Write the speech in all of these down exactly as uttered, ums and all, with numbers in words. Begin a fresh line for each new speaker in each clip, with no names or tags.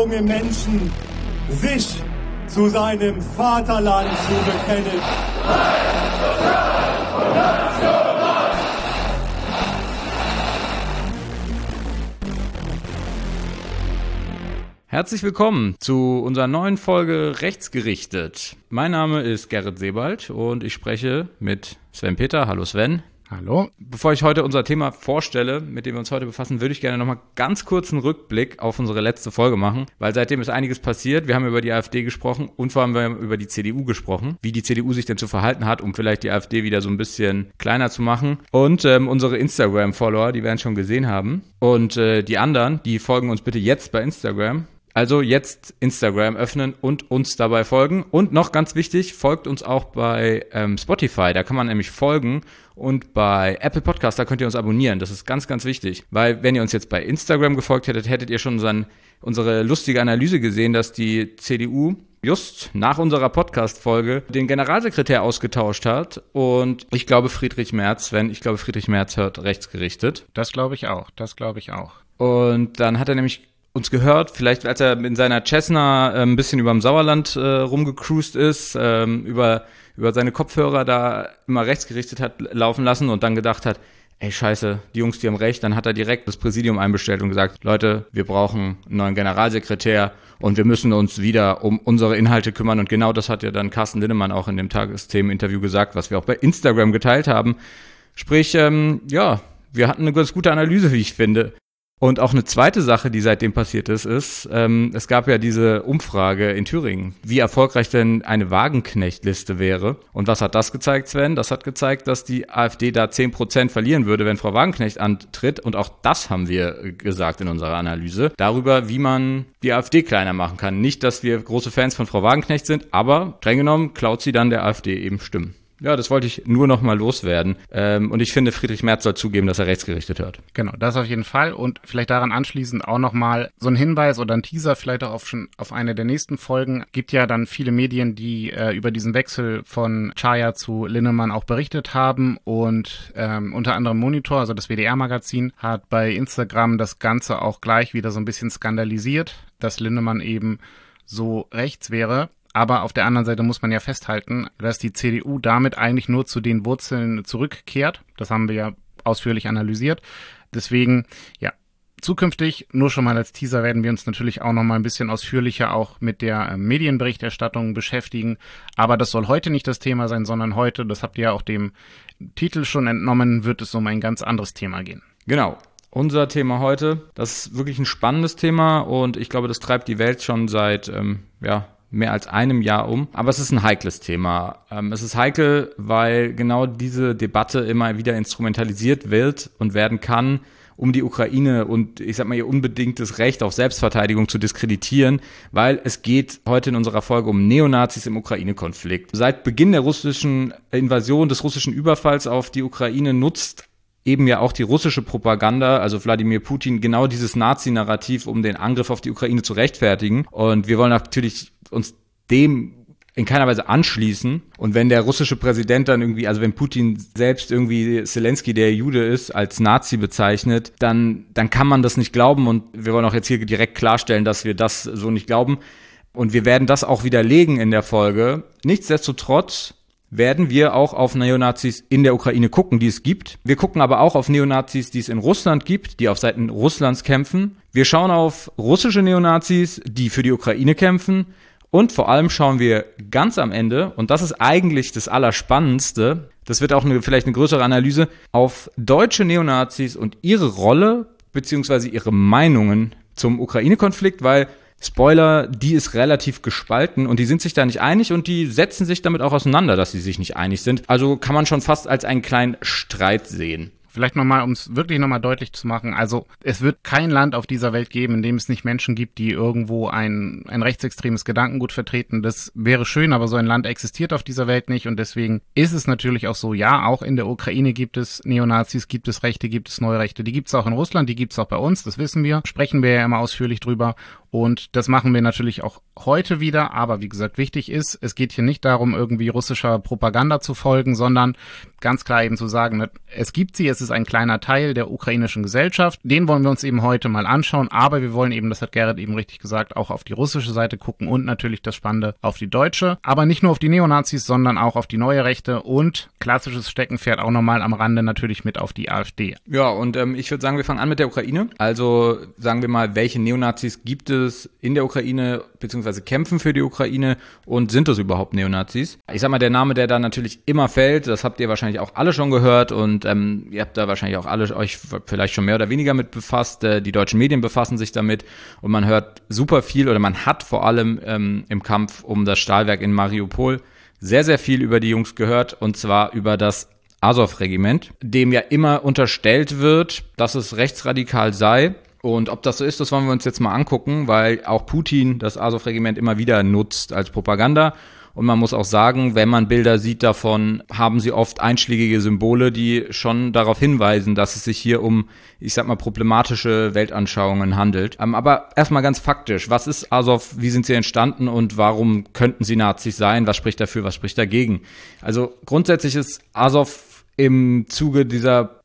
junge Menschen, sich zu seinem Vaterland zu bekennen.
Herzlich willkommen zu unserer neuen Folge Rechtsgerichtet. Mein Name ist Gerrit Sebald und ich spreche mit Sven Peter. Hallo Sven.
Hallo.
Bevor ich heute unser Thema vorstelle, mit dem wir uns heute befassen, würde ich gerne nochmal ganz kurz einen Rückblick auf unsere letzte Folge machen, weil seitdem ist einiges passiert. Wir haben über die AfD gesprochen und vor allem wir haben über die C D U gesprochen, wie die C D U sich denn zu verhalten hat, um vielleicht die AfD wieder so ein bisschen kleiner zu machen. Und ähm, unsere Instagram-Follower, die werden schon gesehen haben. Und äh, die anderen, die folgen uns bitte jetzt bei Instagram. Also jetzt Instagram öffnen und uns dabei folgen. Und noch ganz wichtig, folgt uns auch bei ähm, Spotify. Da kann man nämlich folgen. Und bei Apple Podcast, da könnt ihr uns abonnieren. Das ist ganz, ganz wichtig. Weil wenn ihr uns jetzt bei Instagram gefolgt hättet, hättet ihr schon unseren, unsere lustige Analyse gesehen, dass die C D U just nach unserer Podcast-Folge den Generalsekretär ausgetauscht hat. Und ich glaube Friedrich Merz, wenn ich glaube Friedrich Merz hört rechtsgerichtet.
Das glaube ich auch. Das glaube ich auch.
Und dann hat er nämlich uns gehört, vielleicht als er in seiner Cessna äh, ein bisschen überm Sauerland äh, rumgecruised ist, ähm, über über seine Kopfhörer da immer rechtsgerichtet hat laufen lassen und dann gedacht hat, ey scheiße, die Jungs, die haben recht, dann hat er direkt das Präsidium einbestellt und gesagt, Leute, wir brauchen einen neuen Generalsekretär und wir müssen uns wieder um unsere Inhalte kümmern und genau das hat ja dann Carsten Linnemann auch in dem Tagesthemen-Interview gesagt, was wir auch bei Instagram geteilt haben. Sprich, ähm, ja, wir hatten eine ganz gute Analyse, wie ich finde. Und auch eine zweite Sache, die seitdem passiert ist, ist, ähm, es gab ja diese Umfrage in Thüringen, wie erfolgreich denn eine Wagenknecht-Liste wäre. Und was hat das gezeigt, Sven? Das hat gezeigt, dass die AfD da zehn Prozent verlieren würde, wenn Frau Wagenknecht antritt. Und auch das haben wir gesagt in unserer Analyse, darüber, wie man die AfD kleiner machen kann. Nicht, dass wir große Fans von Frau Wagenknecht sind, aber streng genommen klaut sie dann der AfD eben Stimmen. Ja, das wollte ich nur noch mal loswerden. Ähm, und ich finde, Friedrich Merz soll zugeben, dass er rechtsgerichtet hört.
Genau, das auf jeden Fall. Und vielleicht daran anschließend auch noch mal so ein Hinweis oder ein Teaser vielleicht auch auf schon auf eine der nächsten Folgen. Gibt ja dann viele Medien, die äh, über diesen Wechsel von Czaja zu Linnemann auch berichtet haben. Und ähm, unter anderem Monitor, also das W D R-Magazin, hat bei Instagram das Ganze auch gleich wieder so ein bisschen skandalisiert, dass Linnemann eben so rechts wäre. Aber auf der anderen Seite muss man ja festhalten, dass die C D U damit eigentlich nur zu den Wurzeln zurückkehrt. Das haben wir ja ausführlich analysiert. Deswegen, ja, zukünftig, nur schon mal als Teaser, werden wir uns natürlich auch noch mal ein bisschen ausführlicher auch mit der äh, Medienberichterstattung beschäftigen. Aber das soll heute nicht das Thema sein, sondern heute, das habt ihr ja auch dem Titel schon entnommen, wird es um ein ganz anderes Thema gehen.
Genau. Unser Thema heute, das ist wirklich ein spannendes Thema und ich glaube, das treibt die Welt schon seit, ähm, ja, mehr als einem Jahr um. Aber es ist ein heikles Thema. Ähm, es ist heikel, weil genau diese Debatte immer wieder instrumentalisiert wird und werden kann, um die Ukraine und ich sag mal ihr unbedingtes Recht auf Selbstverteidigung zu diskreditieren, weil es geht heute in unserer Folge um Neonazis im Ukraine-Konflikt. Seit Beginn der russischen Invasion, des russischen Überfalls auf die Ukraine nutzt eben ja auch die russische Propaganda, also Wladimir Putin, genau dieses Nazi-Narrativ, um den Angriff auf die Ukraine zu rechtfertigen. Und wir wollen natürlich uns dem in keiner Weise anschließen. Und wenn der russische Präsident dann irgendwie, also wenn Putin selbst irgendwie Zelensky, der Jude ist, als Nazi bezeichnet, dann, dann kann man das nicht glauben. Und wir wollen auch jetzt hier direkt klarstellen, dass wir das so nicht glauben. Und wir werden das auch widerlegen in der Folge. Nichtsdestotrotz werden wir auch auf Neonazis in der Ukraine gucken, die es gibt. Wir gucken aber auch auf Neonazis, die es in Russland gibt, die auf Seiten Russlands kämpfen. Wir schauen auf russische Neonazis, die für die Ukraine kämpfen. Und vor allem schauen wir ganz am Ende, und das ist eigentlich das Allerspannendste, das wird auch eine, vielleicht eine größere Analyse, auf deutsche Neonazis und ihre Rolle bzw. ihre Meinungen zum Ukraine-Konflikt, weil Spoiler, die ist relativ gespalten und die sind sich da nicht einig und die setzen sich damit auch auseinander, dass sie sich nicht einig sind. Also kann man schon fast als einen kleinen Streit sehen.
Vielleicht nochmal, um es wirklich nochmal deutlich zu machen, also es wird kein Land auf dieser Welt geben, in dem es nicht Menschen gibt, die irgendwo ein, ein rechtsextremes Gedankengut vertreten. Das wäre schön, aber so ein Land existiert auf dieser Welt nicht und deswegen ist es natürlich auch so, ja, auch in der Ukraine gibt es Neonazis, gibt es Rechte, gibt es Neurechte, die gibt es auch in Russland, die gibt es auch bei uns, das wissen wir, sprechen wir ja immer ausführlich drüber. Und das machen wir natürlich auch heute wieder. Aber wie gesagt, wichtig ist, es geht hier nicht darum, irgendwie russischer Propaganda zu folgen, sondern ganz klar eben zu sagen, es gibt sie, es ist ein kleiner Teil der ukrainischen Gesellschaft. Den wollen wir uns eben heute mal anschauen. Aber wir wollen eben, das hat Gerrit eben richtig gesagt, auch auf die russische Seite gucken und natürlich das Spannende auf die deutsche. Aber nicht nur auf die Neonazis, sondern auch auf die neue Rechte und klassisches Steckenpferd auch nochmal am Rande natürlich mit auf die AfD.
Ja, und ähm, ich würde sagen, wir fangen an mit der Ukraine. Also sagen wir mal, welche Neonazis gibt es in der Ukraine, beziehungsweise kämpfen für die Ukraine, und sind das überhaupt Neonazis? Ich sag mal, der Name, der da natürlich immer fällt, das habt ihr wahrscheinlich auch alle schon gehört, und ähm, ihr habt da wahrscheinlich auch alle euch vielleicht schon mehr oder weniger mit befasst. Äh, die deutschen Medien befassen sich damit, und man hört super viel, oder man hat vor allem ähm, im Kampf um das Stahlwerk in Mariupol sehr, sehr viel über die Jungs gehört, und zwar über das Azov-Regiment, dem ja immer unterstellt wird, dass es rechtsradikal sei. Und ob das so ist, das wollen wir uns jetzt mal angucken, weil auch Putin das Azov-Regiment immer wieder nutzt als Propaganda. Und man muss auch sagen, wenn man Bilder sieht davon, haben sie oft einschlägige Symbole, die schon darauf hinweisen, dass es sich hier um, ich sag mal, problematische Weltanschauungen handelt. Aber erstmal ganz faktisch, was ist Azov, wie sind sie entstanden und warum könnten sie Nazis sein? Was spricht dafür, was spricht dagegen? Also grundsätzlich ist Azov im Zuge dieser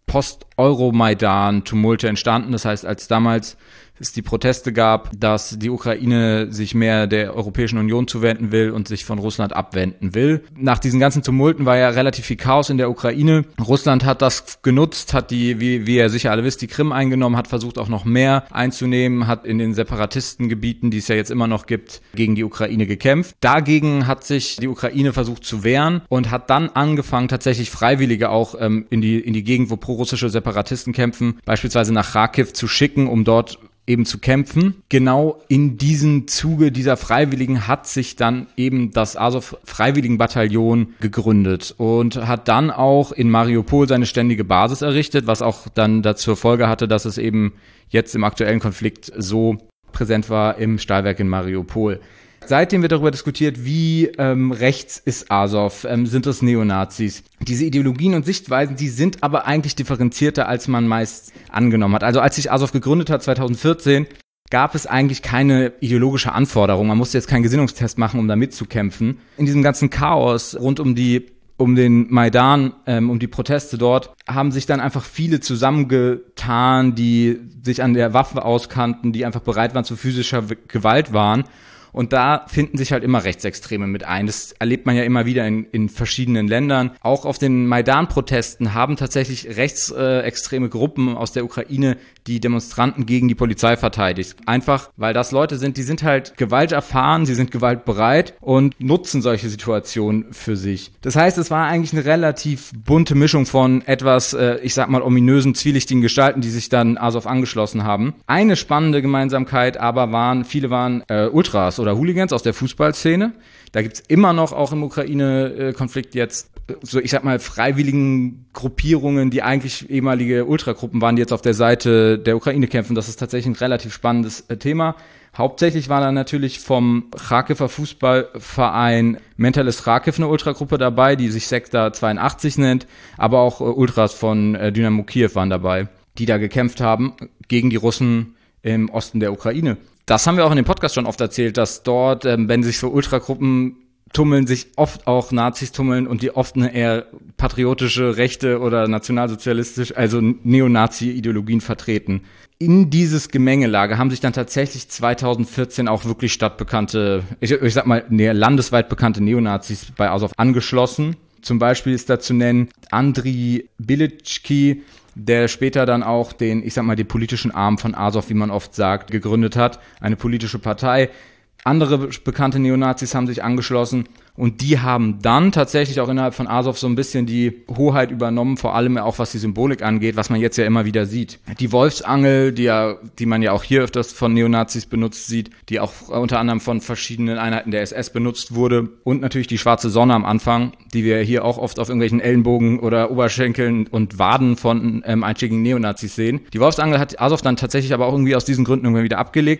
Post-Euromaidan-Tumulte entstanden. Das heißt, als damals es die Proteste gab, dass die Ukraine sich mehr der Europäischen Union zuwenden will und sich von Russland abwenden will. Nach diesen ganzen Tumulten war ja relativ viel Chaos in der Ukraine. Russland hat das genutzt, hat die, wie, wie ihr sicher alle wisst, die Krim eingenommen, hat versucht auch noch mehr einzunehmen, hat in den Separatistengebieten, die es ja jetzt immer noch gibt, gegen die Ukraine gekämpft. Dagegen hat sich die Ukraine versucht zu wehren und hat dann angefangen, tatsächlich Freiwillige auch ähm, in die, in die Gegend, wo prorussische Separatisten kämpfen, beispielsweise nach Kharkiv zu schicken, um dort eben zu kämpfen. Genau in diesem Zuge dieser Freiwilligen hat sich dann eben das Azov-Freiwilligenbataillon gegründet und hat dann auch in Mariupol seine ständige Basis errichtet, was auch dann dazu Folge hatte, dass es eben jetzt im aktuellen Konflikt so präsent war im Stahlwerk in Mariupol. Seitdem wird darüber diskutiert, wie ähm, rechts ist Azov, ähm, sind das Neonazis. Diese Ideologien und Sichtweisen, die sind aber eigentlich differenzierter, als man meist angenommen hat. Also als sich Azov gegründet hat, zwanzig vierzehn, gab es eigentlich keine ideologische Anforderung. Man musste jetzt keinen Gesinnungstest machen, um da mitzukämpfen. In diesem ganzen Chaos rund um die um den Maidan, ähm, um die Proteste dort, haben sich dann einfach viele zusammengetan, die sich an der Waffe auskannten, die einfach bereit waren zu physischer Gewalt waren. Und da finden sich halt immer Rechtsextreme mit ein. Das erlebt man ja immer wieder in, in verschiedenen Ländern. Auch auf den Maidan-Protesten haben tatsächlich rechtsextreme äh, Gruppen aus der Ukraine die Demonstranten gegen die Polizei verteidigt. Einfach, weil das Leute sind, die sind halt gewalterfahren, sie sind gewaltbereit und nutzen solche Situationen für sich. Das heißt, es war eigentlich eine relativ bunte Mischung von etwas, äh, ich sag mal, ominösen, zwielichtigen Gestalten, die sich dann Azov angeschlossen haben. Eine spannende Gemeinsamkeit aber waren, viele waren äh, Ultras oder Hooligans aus der Fußballszene. Da gibt's immer noch auch im Ukraine-Konflikt jetzt so, ich sag mal, freiwilligen Gruppierungen, die eigentlich ehemalige Ultragruppen waren, die jetzt auf der Seite der Ukraine kämpfen. Das ist tatsächlich ein relativ spannendes äh, Thema. Hauptsächlich war da natürlich vom Charkiwer Fußballverein Mentalist Charkiw eine Ultragruppe dabei, die sich Sektor zweiundachtzig nennt, aber auch äh, Ultras von äh, Dynamo Kiew waren dabei, die da gekämpft haben gegen die Russen im Osten der Ukraine. Das haben wir auch in dem Podcast schon oft erzählt, dass dort, ähm, wenn sich so Ultragruppen tummeln, sich oft auch Nazis tummeln und die oft eine eher patriotische, rechte oder nationalsozialistisch, also Neonazi-Ideologien vertreten. In dieses Gemengelage haben sich dann tatsächlich zwanzig vierzehn auch wirklich stadtbekannte, ich, ich sag mal, ne, landesweit bekannte Neonazis bei Azov angeschlossen. Zum Beispiel ist da zu nennen Andriy Bilicki, der später dann auch den, ich sag mal, den politischen Arm von Azov, wie man oft sagt, gegründet hat. Eine politische Partei. Andere bekannte Neonazis haben sich angeschlossen und die haben dann tatsächlich auch innerhalb von Azov so ein bisschen die Hoheit übernommen, vor allem auch was die Symbolik angeht, was man jetzt ja immer wieder sieht. Die Wolfsangel, die ja, die man ja auch hier öfters von Neonazis benutzt sieht, die auch unter anderem von verschiedenen Einheiten der S S benutzt wurde, und natürlich die schwarze Sonne am Anfang, die wir hier auch oft auf irgendwelchen Ellenbogen oder Oberschenkeln und Waden von ähm, einschlägigen Neonazis sehen. Die Wolfsangel hat Azov dann tatsächlich aber auch irgendwie aus diesen Gründen irgendwie wieder abgelegt.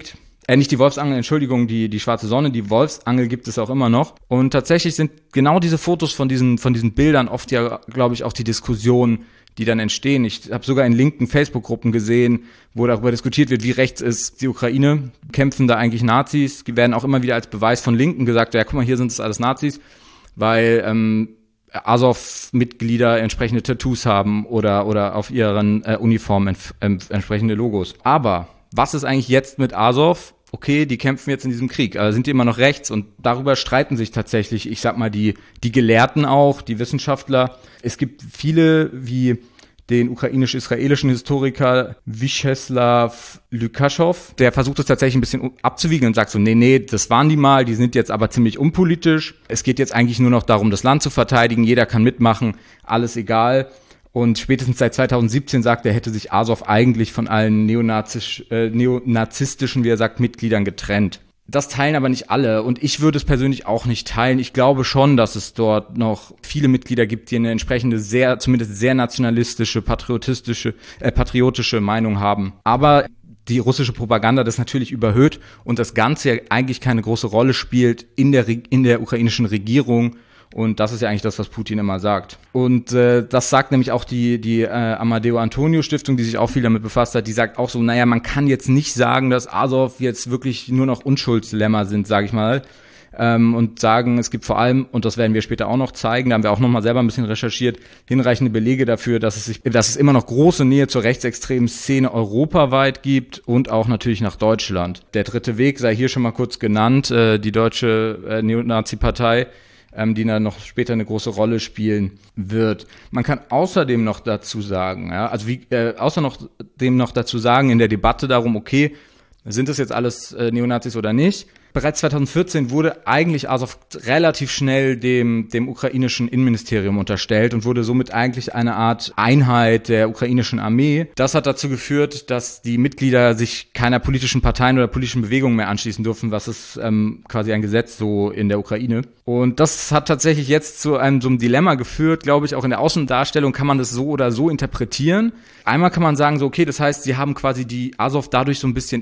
Äh, nicht die Wolfsangel, Entschuldigung, die, die Schwarze Sonne, die Wolfsangel gibt es auch immer noch. Und tatsächlich sind genau diese Fotos von diesen, von diesen Bildern oft ja, glaube ich, auch die Diskussion, die dann entstehen. Ich habe sogar in linken Facebook-Gruppen gesehen, wo darüber diskutiert wird, wie rechts ist die Ukraine. Kämpfen da eigentlich Nazis? Die werden auch immer wieder als Beweis von Linken gesagt, ja, guck mal, hier sind es alles Nazis, weil ähm, Azov-Mitglieder entsprechende Tattoos haben oder oder auf ihren äh, Uniformen entf- äh, entsprechende Logos. Aber was ist eigentlich jetzt mit Azov? Okay, die kämpfen jetzt in diesem Krieg, aber sind die immer noch rechts? Und darüber streiten sich tatsächlich, ich sag mal, die die Gelehrten auch, die Wissenschaftler. Es gibt viele, wie den ukrainisch-israelischen Historiker Vyacheslav Lukaschow, der versucht es tatsächlich ein bisschen abzuwiegen und sagt so, nee, nee, das waren die mal, die sind jetzt aber ziemlich unpolitisch. Es geht jetzt eigentlich nur noch darum, das Land zu verteidigen, jeder kann mitmachen, alles egal. Und spätestens seit zweitausendsiebzehn sagt er, hätte sich Azov eigentlich von allen neonazisch, äh, neonazistischen, wie er sagt, Mitgliedern getrennt. Das teilen aber nicht alle und ich würde es persönlich auch nicht teilen. Ich glaube schon, dass es dort noch viele Mitglieder gibt, die eine entsprechende sehr, zumindest sehr nationalistische, patriotistische, äh, patriotische Meinung haben. Aber die russische Propaganda das natürlich überhöht und das Ganze ja eigentlich keine große Rolle spielt in der, in der ukrainischen Regierung. Und das ist ja eigentlich das, was Putin immer sagt. Und äh, das sagt nämlich auch die die äh, Amadeo Antonio Stiftung, die sich auch viel damit befasst hat, die sagt auch so, naja, man kann jetzt nicht sagen, dass Azov jetzt wirklich nur noch Unschuldslämmer sind, sage ich mal. Ähm, und sagen, es gibt vor allem, und das werden wir später auch noch zeigen, da haben wir auch nochmal selber ein bisschen recherchiert, hinreichende Belege dafür, dass es sich, dass es immer noch große Nähe zur rechtsextremen Szene europaweit gibt und auch natürlich nach Deutschland. Der dritte Weg sei hier schon mal kurz genannt, äh, die deutsche äh, Neonazi-Partei, Ähm, die dann noch später eine große Rolle spielen wird. Man kann außerdem noch dazu sagen, ja, also wie, äh, außer noch dem noch dazu sagen in der Debatte darum, okay, sind das jetzt alles äh, Neonazis oder nicht? Bereits zweitausendvierzehn wurde eigentlich Azov relativ schnell dem dem ukrainischen Innenministerium unterstellt und wurde somit eigentlich eine Art Einheit der ukrainischen Armee. Das hat dazu geführt, dass die Mitglieder sich keiner politischen Parteien oder politischen Bewegungen mehr anschließen durften, was ist ähm, quasi ein Gesetz so in der Ukraine. Und das hat tatsächlich jetzt zu einem so einem Dilemma geführt, glaube ich, auch in der Außendarstellung kann man das so oder so interpretieren. Einmal kann man sagen, so okay, das heißt, sie haben quasi die Azov dadurch so ein bisschen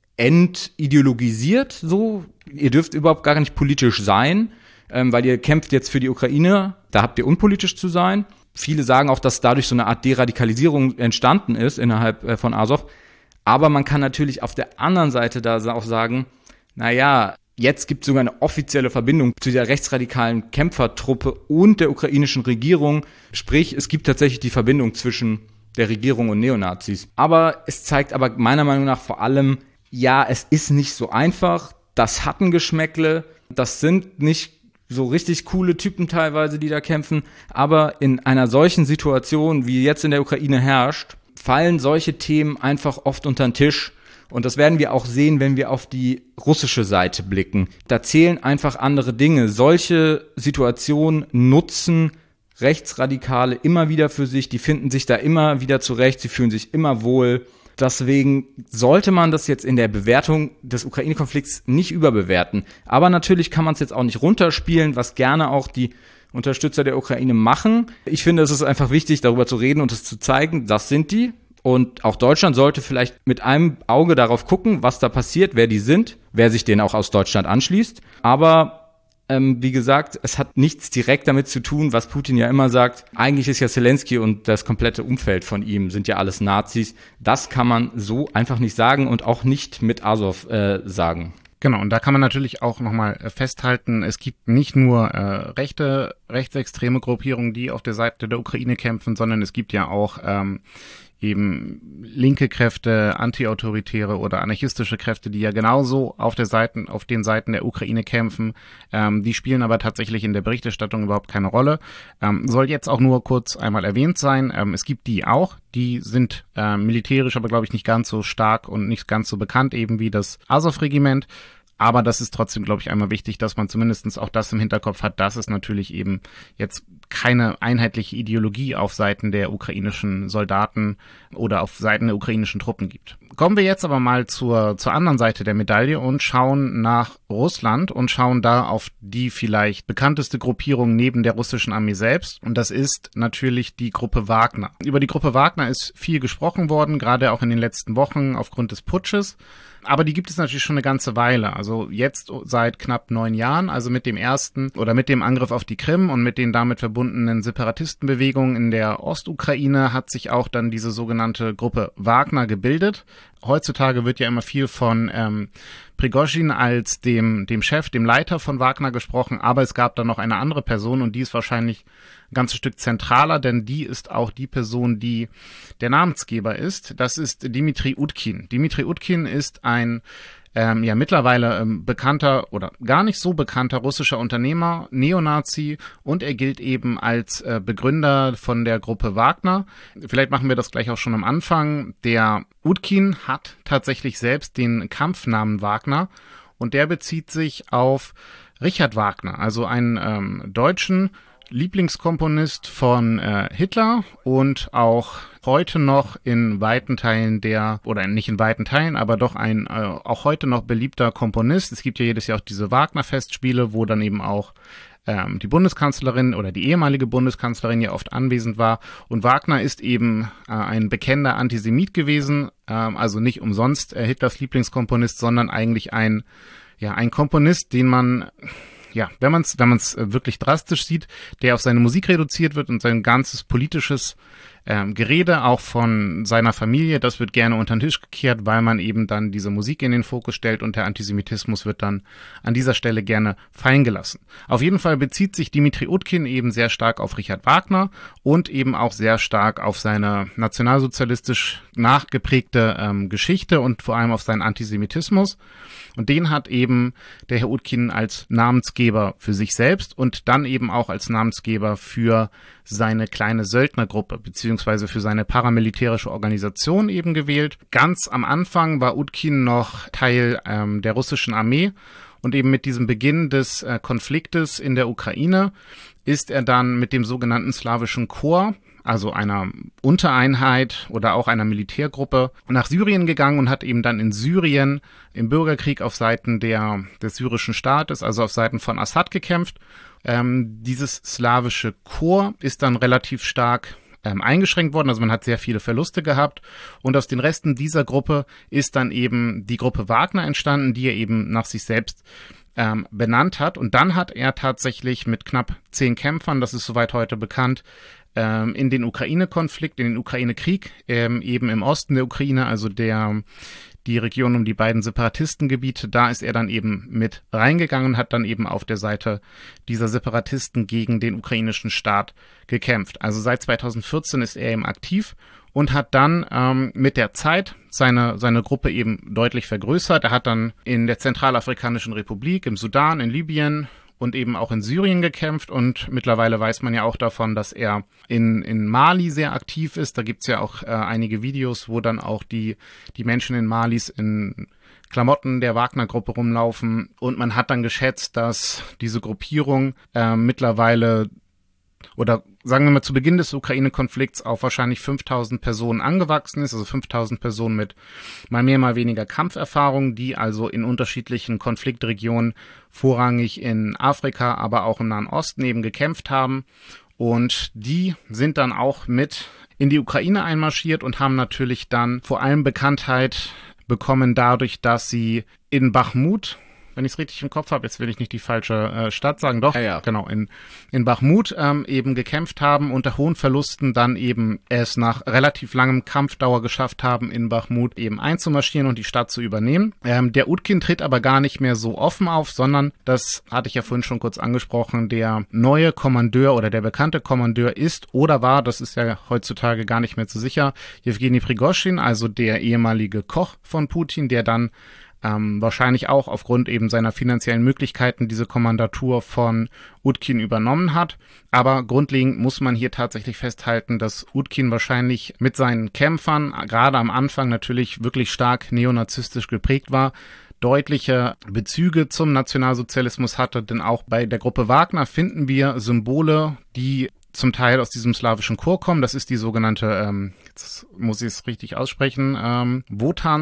entideologisiert, so. Ihr dürft überhaupt gar nicht politisch sein, ähm, weil ihr kämpft jetzt für die Ukraine, da habt ihr unpolitisch zu sein. Viele sagen auch, dass dadurch so eine Art Deradikalisierung entstanden ist innerhalb äh, von Azov. Aber man kann natürlich auf der anderen Seite da auch sagen, naja, jetzt gibt es sogar eine offizielle Verbindung zu der rechtsradikalen Kämpfertruppe und der ukrainischen Regierung. Sprich, es gibt tatsächlich die Verbindung zwischen der Regierung und Neonazis. Aber es zeigt aber meiner Meinung nach vor allem, ja, es ist nicht so einfach, das hat ein Geschmäckle, das sind nicht so richtig coole Typen teilweise, die da kämpfen, aber in einer solchen Situation, wie jetzt in der Ukraine herrscht, fallen solche Themen einfach oft unter den Tisch und das werden wir auch sehen, wenn wir auf die russische Seite blicken. Da zählen einfach andere Dinge. Solche Situationen nutzen Rechtsradikale immer wieder für sich, die finden sich da immer wieder zurecht, sie fühlen sich immer wohl. Deswegen sollte man das jetzt in der Bewertung des Ukraine-Konflikts nicht überbewerten. Aber natürlich kann man es jetzt auch nicht runterspielen, was gerne auch die Unterstützer der Ukraine machen. Ich finde, es ist einfach wichtig, darüber zu reden und es zu zeigen, das sind die. Und auch Deutschland sollte vielleicht mit einem Auge darauf gucken, was da passiert, wer die sind, wer sich denen auch aus Deutschland anschließt. Aber Ähm, wie gesagt, es hat nichts direkt damit zu tun, was Putin ja immer sagt. Eigentlich ist ja Zelensky und das komplette Umfeld von ihm sind ja alles Nazis. Das kann man so einfach nicht sagen und auch nicht mit Azov äh, sagen.
Genau, und da kann man natürlich auch nochmal festhalten, es gibt nicht nur äh, rechte, rechtsextreme Gruppierungen, die auf der Seite der Ukraine kämpfen, sondern es gibt ja auch ähm, eben linke Kräfte, antiautoritäre oder anarchistische Kräfte, die ja genauso auf der Seiten, auf den Seiten der Ukraine kämpfen. Ähm, die spielen aber tatsächlich in der Berichterstattung überhaupt keine Rolle. Ähm, soll jetzt auch nur kurz einmal erwähnt sein. Ähm, es gibt die auch. Die sind äh, militärisch, aber glaube ich nicht ganz so stark und nicht ganz so bekannt eben wie das Azov-Regiment. Aber das ist trotzdem, glaube ich, einmal wichtig, dass man zumindest auch das im Hinterkopf hat, dass es natürlich eben jetzt keine einheitliche Ideologie auf Seiten der ukrainischen Soldaten oder auf Seiten der ukrainischen Truppen gibt. Kommen wir jetzt aber mal zur, zur anderen Seite der Medaille und schauen nach Russland und schauen da auf die vielleicht bekannteste Gruppierung neben der russischen Armee selbst. Und das ist natürlich die Gruppe Wagner. Über die Gruppe Wagner ist viel gesprochen worden, gerade auch in den letzten Wochen aufgrund des Putsches. Aber die gibt es natürlich schon eine ganze Weile. Also jetzt seit knapp neun Jahren, also mit dem ersten oder mit dem Angriff auf die Krim und mit den damit verbundenen Separatistenbewegungen in der Ostukraine hat sich auch dann diese sogenannte Gruppe Wagner gebildet. Heutzutage wird ja immer viel von ähm, Prigozhin als dem dem Chef, dem Leiter von Wagner gesprochen, aber es gab dann noch eine andere Person und die ist wahrscheinlich ein ganzes Stück zentraler, denn die ist auch die Person, die der Namensgeber ist. Das ist Dmitri Utkin. Dmitri Utkin ist ein ähm, ja mittlerweile ähm, bekannter oder gar nicht so bekannter russischer Unternehmer, Neonazi, und er gilt eben als äh, Begründer von der Gruppe Wagner. Vielleicht machen wir das gleich auch schon am Anfang. Der Utkin hat tatsächlich selbst den Kampfnamen Wagner und der bezieht sich auf Richard Wagner, also einen ähm, deutschen Lieblingskomponist von äh, Hitler und auch heute noch in weiten Teilen der, oder nicht in weiten Teilen, aber doch ein äh, auch heute noch beliebter Komponist. Es gibt ja jedes Jahr auch diese Wagner-Festspiele, wo dann eben auch ähm, die Bundeskanzlerin oder die ehemalige Bundeskanzlerin ja oft anwesend war. Und Wagner ist eben äh, ein bekennender Antisemit gewesen, ähm, also nicht umsonst äh, Hitlers Lieblingskomponist, sondern eigentlich ein, ja, ein Komponist, den man ja, wenn man es wenn man es wirklich drastisch sieht, der auf seine Musik reduziert wird und sein ganzes politisches ähm, Gerede auch von seiner Familie, das wird gerne unter den Tisch gekehrt, weil man eben dann diese Musik in den Fokus stellt und der Antisemitismus wird dann an dieser Stelle gerne fallen gelassen. Auf jeden Fall bezieht sich Dmitri Utkin eben sehr stark auf Richard Wagner und eben auch sehr stark auf seine nationalsozialistisch nachgeprägte ähm, Geschichte und vor allem auf seinen Antisemitismus. Und den hat eben der Herr Utkin als Namensgeber für sich selbst und dann eben auch als Namensgeber für seine kleine Söldnergruppe beziehungsweise für seine paramilitärische Organisation eben gewählt. Ganz am Anfang war Utkin noch Teil ähm, der russischen Armee und eben mit diesem Beginn des äh, Konfliktes in der Ukraine ist er dann mit dem sogenannten slawischen Korps, also einer Untereinheit oder auch einer Militärgruppe, nach Syrien gegangen und hat eben dann in Syrien im Bürgerkrieg auf Seiten der, des syrischen Staates, also auf Seiten von Assad gekämpft. Ähm, dieses slawische Korps ist dann relativ stark ähm, eingeschränkt worden, also man hat sehr viele Verluste gehabt und aus den Resten dieser Gruppe ist dann eben die Gruppe Wagner entstanden, die er eben nach sich selbst ähm, benannt hat und dann hat er tatsächlich mit knapp zehn Kämpfern, das ist soweit heute bekannt, in den Ukraine-Konflikt, in den Ukraine-Krieg, ähm, eben im Osten der Ukraine, also der die Region um die beiden Separatistengebiete, da ist er dann eben mit reingegangen und hat dann eben auf der Seite dieser Separatisten gegen den ukrainischen Staat gekämpft. Also seit zweitausendvierzehn ist er eben aktiv und hat dann ähm, mit der Zeit seine seine Gruppe eben deutlich vergrößert. Er hat dann in der Zentralafrikanischen Republik, im Sudan, in Libyen und eben auch in Syrien gekämpft und mittlerweile weiß man ja auch davon, dass er in in Mali sehr aktiv ist. Da gibt's ja auch äh, einige Videos, wo dann auch die die Menschen in Malis in Klamotten der Wagner-Gruppe rumlaufen und man hat dann geschätzt, dass diese Gruppierung äh, mittlerweile oder sagen wir mal zu Beginn des Ukraine-Konflikts auf wahrscheinlich fünftausend Personen angewachsen ist, also fünftausend Personen mit mal mehr, mal weniger Kampferfahrung, die also in unterschiedlichen Konfliktregionen vorrangig in Afrika, aber auch im Nahen Osten eben gekämpft haben. Und die sind dann auch mit in die Ukraine einmarschiert und haben natürlich dann vor allem Bekanntheit bekommen dadurch, dass sie in Bachmut, wenn ich es richtig im Kopf habe, jetzt will ich nicht die falsche äh, Stadt sagen, doch,
ja, ja.
genau, in in Bachmut ähm, eben gekämpft haben, unter hohen Verlusten dann eben es nach relativ langem Kampfdauer geschafft haben, in Bachmut eben einzumarschieren und die Stadt zu übernehmen. Ähm, der Utkin tritt aber gar nicht mehr so offen auf, sondern, das hatte ich ja vorhin schon kurz angesprochen, der neue Kommandeur oder der bekannte Kommandeur ist oder war, das ist ja heutzutage gar nicht mehr so sicher, Jewgeni Prigozhin, also der ehemalige Koch von Putin, der dann Ähm, wahrscheinlich auch aufgrund eben seiner finanziellen Möglichkeiten diese Kommandatur von Utkin übernommen hat. Aber grundlegend muss man hier tatsächlich festhalten, dass Utkin wahrscheinlich mit seinen Kämpfern, gerade am Anfang natürlich wirklich stark neonazistisch geprägt war, deutliche Bezüge zum Nationalsozialismus hatte, denn auch bei der Gruppe Wagner finden wir Symbole, die zum Teil aus diesem slawischen Chor kommen. Das ist die sogenannte, ähm, jetzt muss ich es richtig aussprechen, ähm, Wotans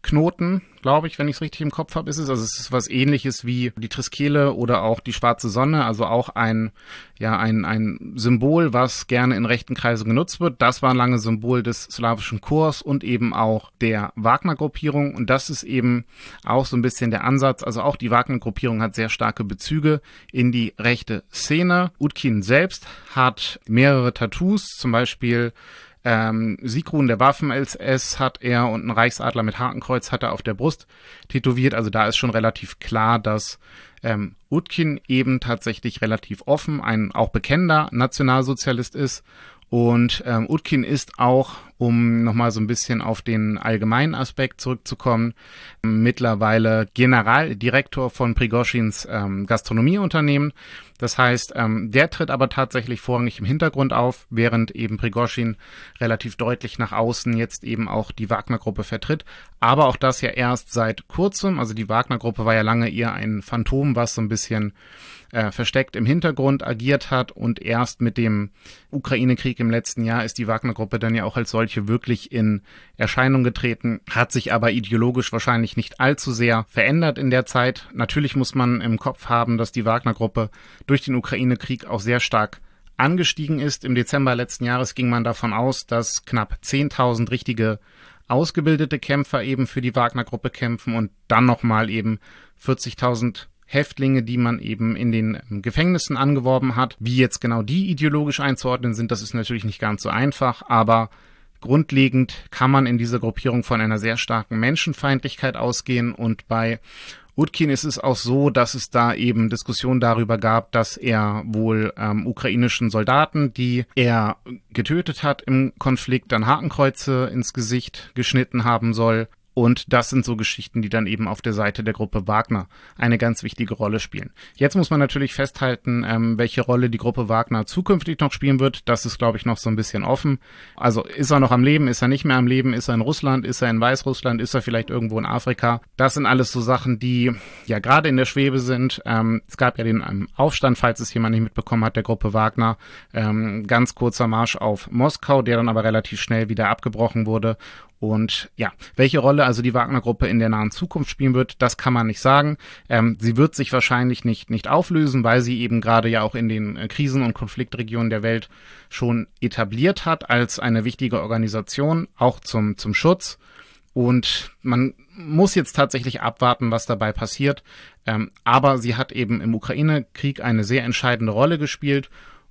Knoten, glaube ich, wenn ich es richtig im Kopf habe, ist es. Also es ist was Ähnliches wie die Triskele oder auch die schwarze Sonne, also auch ein, ja, ein, ein Symbol, was gerne in rechten Kreisen genutzt wird. Das war lange Symbol des slawischen Chors und eben auch der Wagner-Gruppierung. Und das ist eben auch so ein bisschen der Ansatz. Also auch die Wagner-Gruppierung hat sehr starke Bezüge in die rechte Szene. Utkin selbst hat mehrere Tattoos, zum Beispiel Ähm, Sigrun, der Waffen-S S, hat er und ein Reichsadler mit Hakenkreuz hat er auf der Brust tätowiert. Also da ist schon relativ klar, dass ähm, Utkin eben tatsächlich relativ offen ein auch bekennender Nationalsozialist ist. Und ähm, Utkin ist auch, um nochmal so ein bisschen auf den allgemeinen Aspekt zurückzukommen, mittlerweile Generaldirektor von Prigoschins ähm, Gastronomieunternehmen. Das heißt, ähm, der tritt aber tatsächlich vorrangig im Hintergrund auf, während eben Prigoschin relativ deutlich nach außen jetzt eben auch die Wagner-Gruppe vertritt. Aber auch das ja erst seit kurzem. Also die Wagner-Gruppe war ja lange eher ein Phantom, was so ein bisschen äh, versteckt im Hintergrund agiert hat. Und erst mit dem Ukraine-Krieg im letzten Jahr ist die Wagner-Gruppe dann ja auch als solche wirklich in Erscheinung getreten, hat sich aber ideologisch wahrscheinlich nicht allzu sehr verändert in der Zeit. Natürlich muss man im Kopf haben, dass die Wagner-Gruppe durch den Ukraine-Krieg auch sehr stark angestiegen ist. Im Dezember letzten Jahres ging man davon aus, dass knapp zehntausend richtige ausgebildete Kämpfer eben für die Wagner-Gruppe kämpfen und dann nochmal eben vierzigtausend Häftlinge, die man eben in den Gefängnissen angeworben hat. Wie jetzt genau die ideologisch einzuordnen sind, das ist natürlich nicht ganz so einfach, aber grundlegend kann man in dieser Gruppierung von einer sehr starken Menschenfeindlichkeit ausgehen und bei Utkin ist es auch so, dass es da eben Diskussionen darüber gab, dass er wohl ähm, ukrainischen Soldaten, die er getötet hat im Konflikt, dann Hakenkreuze ins Gesicht geschnitten haben soll. Und das sind so Geschichten, die dann eben auf der Seite der Gruppe Wagner eine ganz wichtige Rolle spielen. Jetzt muss man natürlich festhalten, ähm, welche Rolle die Gruppe Wagner zukünftig noch spielen wird. Das ist, glaube ich, noch so ein bisschen offen. Also ist er noch am Leben, ist er nicht mehr am Leben, ist er in Russland, ist er in Weißrussland, ist er vielleicht irgendwo in Afrika. Das sind alles so Sachen, die ja gerade in der Schwebe sind. Ähm, es gab ja den ähm, Aufstand, falls es jemand nicht mitbekommen hat, der Gruppe Wagner. Ähm, ganz kurzer Marsch auf Moskau, der dann aber relativ schnell wieder abgebrochen wurde. Und ja, welche Rolle also die Wagner-Gruppe in der nahen Zukunft spielen wird, das kann man nicht sagen. Ähm, sie wird sich wahrscheinlich nicht nicht auflösen, weil sie eben gerade ja auch in den äh, Krisen- und Konfliktregionen der Welt schon etabliert hat als eine wichtige Organisation, auch zum zum Schutz. Und man muss jetzt tatsächlich abwarten, was dabei passiert. Ähm, aber sie hat eben im Ukraine-Krieg eine sehr entscheidende Rolle gespielt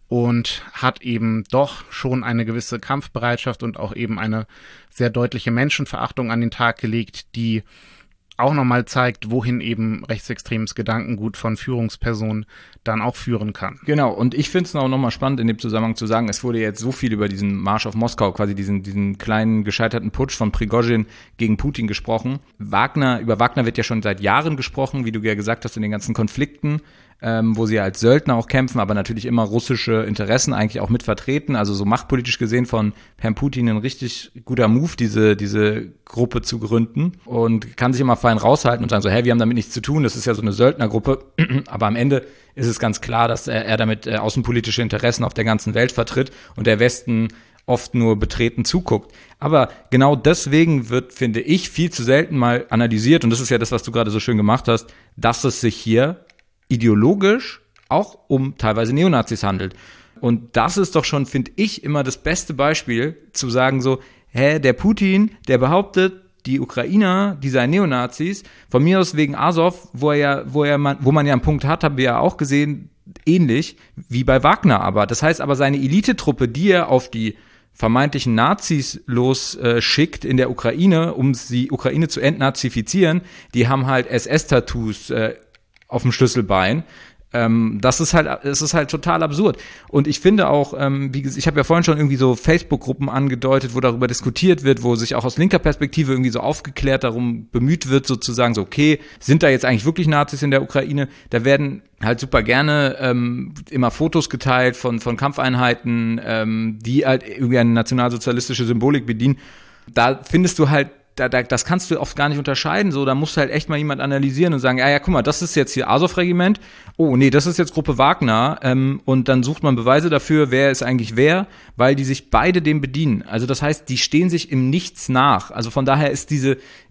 und hat eben doch schon eine gewisse Kampfbereitschaft und auch eben eine sehr deutliche Menschenverachtung an den Tag gelegt, die auch nochmal zeigt, wohin eben rechtsextremes Gedankengut von Führungspersonen dann auch führen kann.
Genau, und ich finde es auch nochmal spannend in dem Zusammenhang zu sagen, es wurde jetzt so viel über diesen Marsch auf Moskau, quasi diesen diesen kleinen gescheiterten Putsch von Prigoschin gegen Putin gesprochen. Wagner, über Wagner wird ja schon seit Jahren gesprochen, wie du ja gesagt hast, in den ganzen Konflikten, ähm, wo sie als Söldner auch kämpfen, aber natürlich immer russische Interessen eigentlich auch mit vertreten. Also so machtpolitisch gesehen von Herrn Putin ein richtig guter Move, diese diese Gruppe zu gründen, und kann sich immer fein raushalten und sagen so, hey, wir haben damit nichts zu tun, das ist ja so eine Söldnergruppe, aber am Ende ist es ganz klar, dass er, er damit äh, außenpolitische Interessen auf der ganzen Welt vertritt und der Westen oft nur betreten zuguckt. Aber genau deswegen wird, finde ich, viel zu selten mal analysiert, und das ist ja das, was du gerade so schön gemacht hast, dass es sich hier ideologisch auch um teilweise Neonazis handelt. Und das ist doch schon, finde ich, immer das beste Beispiel, zu sagen so, hä, der Putin, der behauptet, die Ukrainer, die seien Neonazis, von mir aus wegen Azov, wo er ja, wo er man, wo man ja einen Punkt hat, haben wir ja auch gesehen, ähnlich wie bei Wagner aber. Das heißt aber, seine Elitetruppe, die er auf die vermeintlichen Nazis los äh, schickt in der Ukraine, um die Ukraine zu entnazifizieren, die haben halt S S-Tattoos äh, auf dem Schlüsselbein. Ähm, das ist halt, es ist halt total absurd. Und ich finde auch, ähm, wie gesagt, ich habe ja vorhin schon irgendwie so Facebook-Gruppen angedeutet, wo darüber diskutiert wird, wo sich auch aus linker Perspektive irgendwie so aufgeklärt darum bemüht wird, sozusagen so, okay, sind da jetzt eigentlich wirklich Nazis in der Ukraine? Da werden halt super gerne ähm, immer Fotos geteilt von von Kampfeinheiten, ähm, die halt irgendwie eine nationalsozialistische Symbolik bedienen. Da findest du halt, Da, da, das kannst du oft gar nicht unterscheiden, so, da musst du halt echt mal jemand analysieren und sagen, ja, ja, guck mal, das ist jetzt hier Azov-Regiment, oh, nee, das ist jetzt Gruppe Wagner, ähm, und dann sucht man Beweise dafür, wer ist eigentlich wer, weil die sich beide dem bedienen. Also das heißt, die stehen sich im Nichts nach. Also von daher ist diese,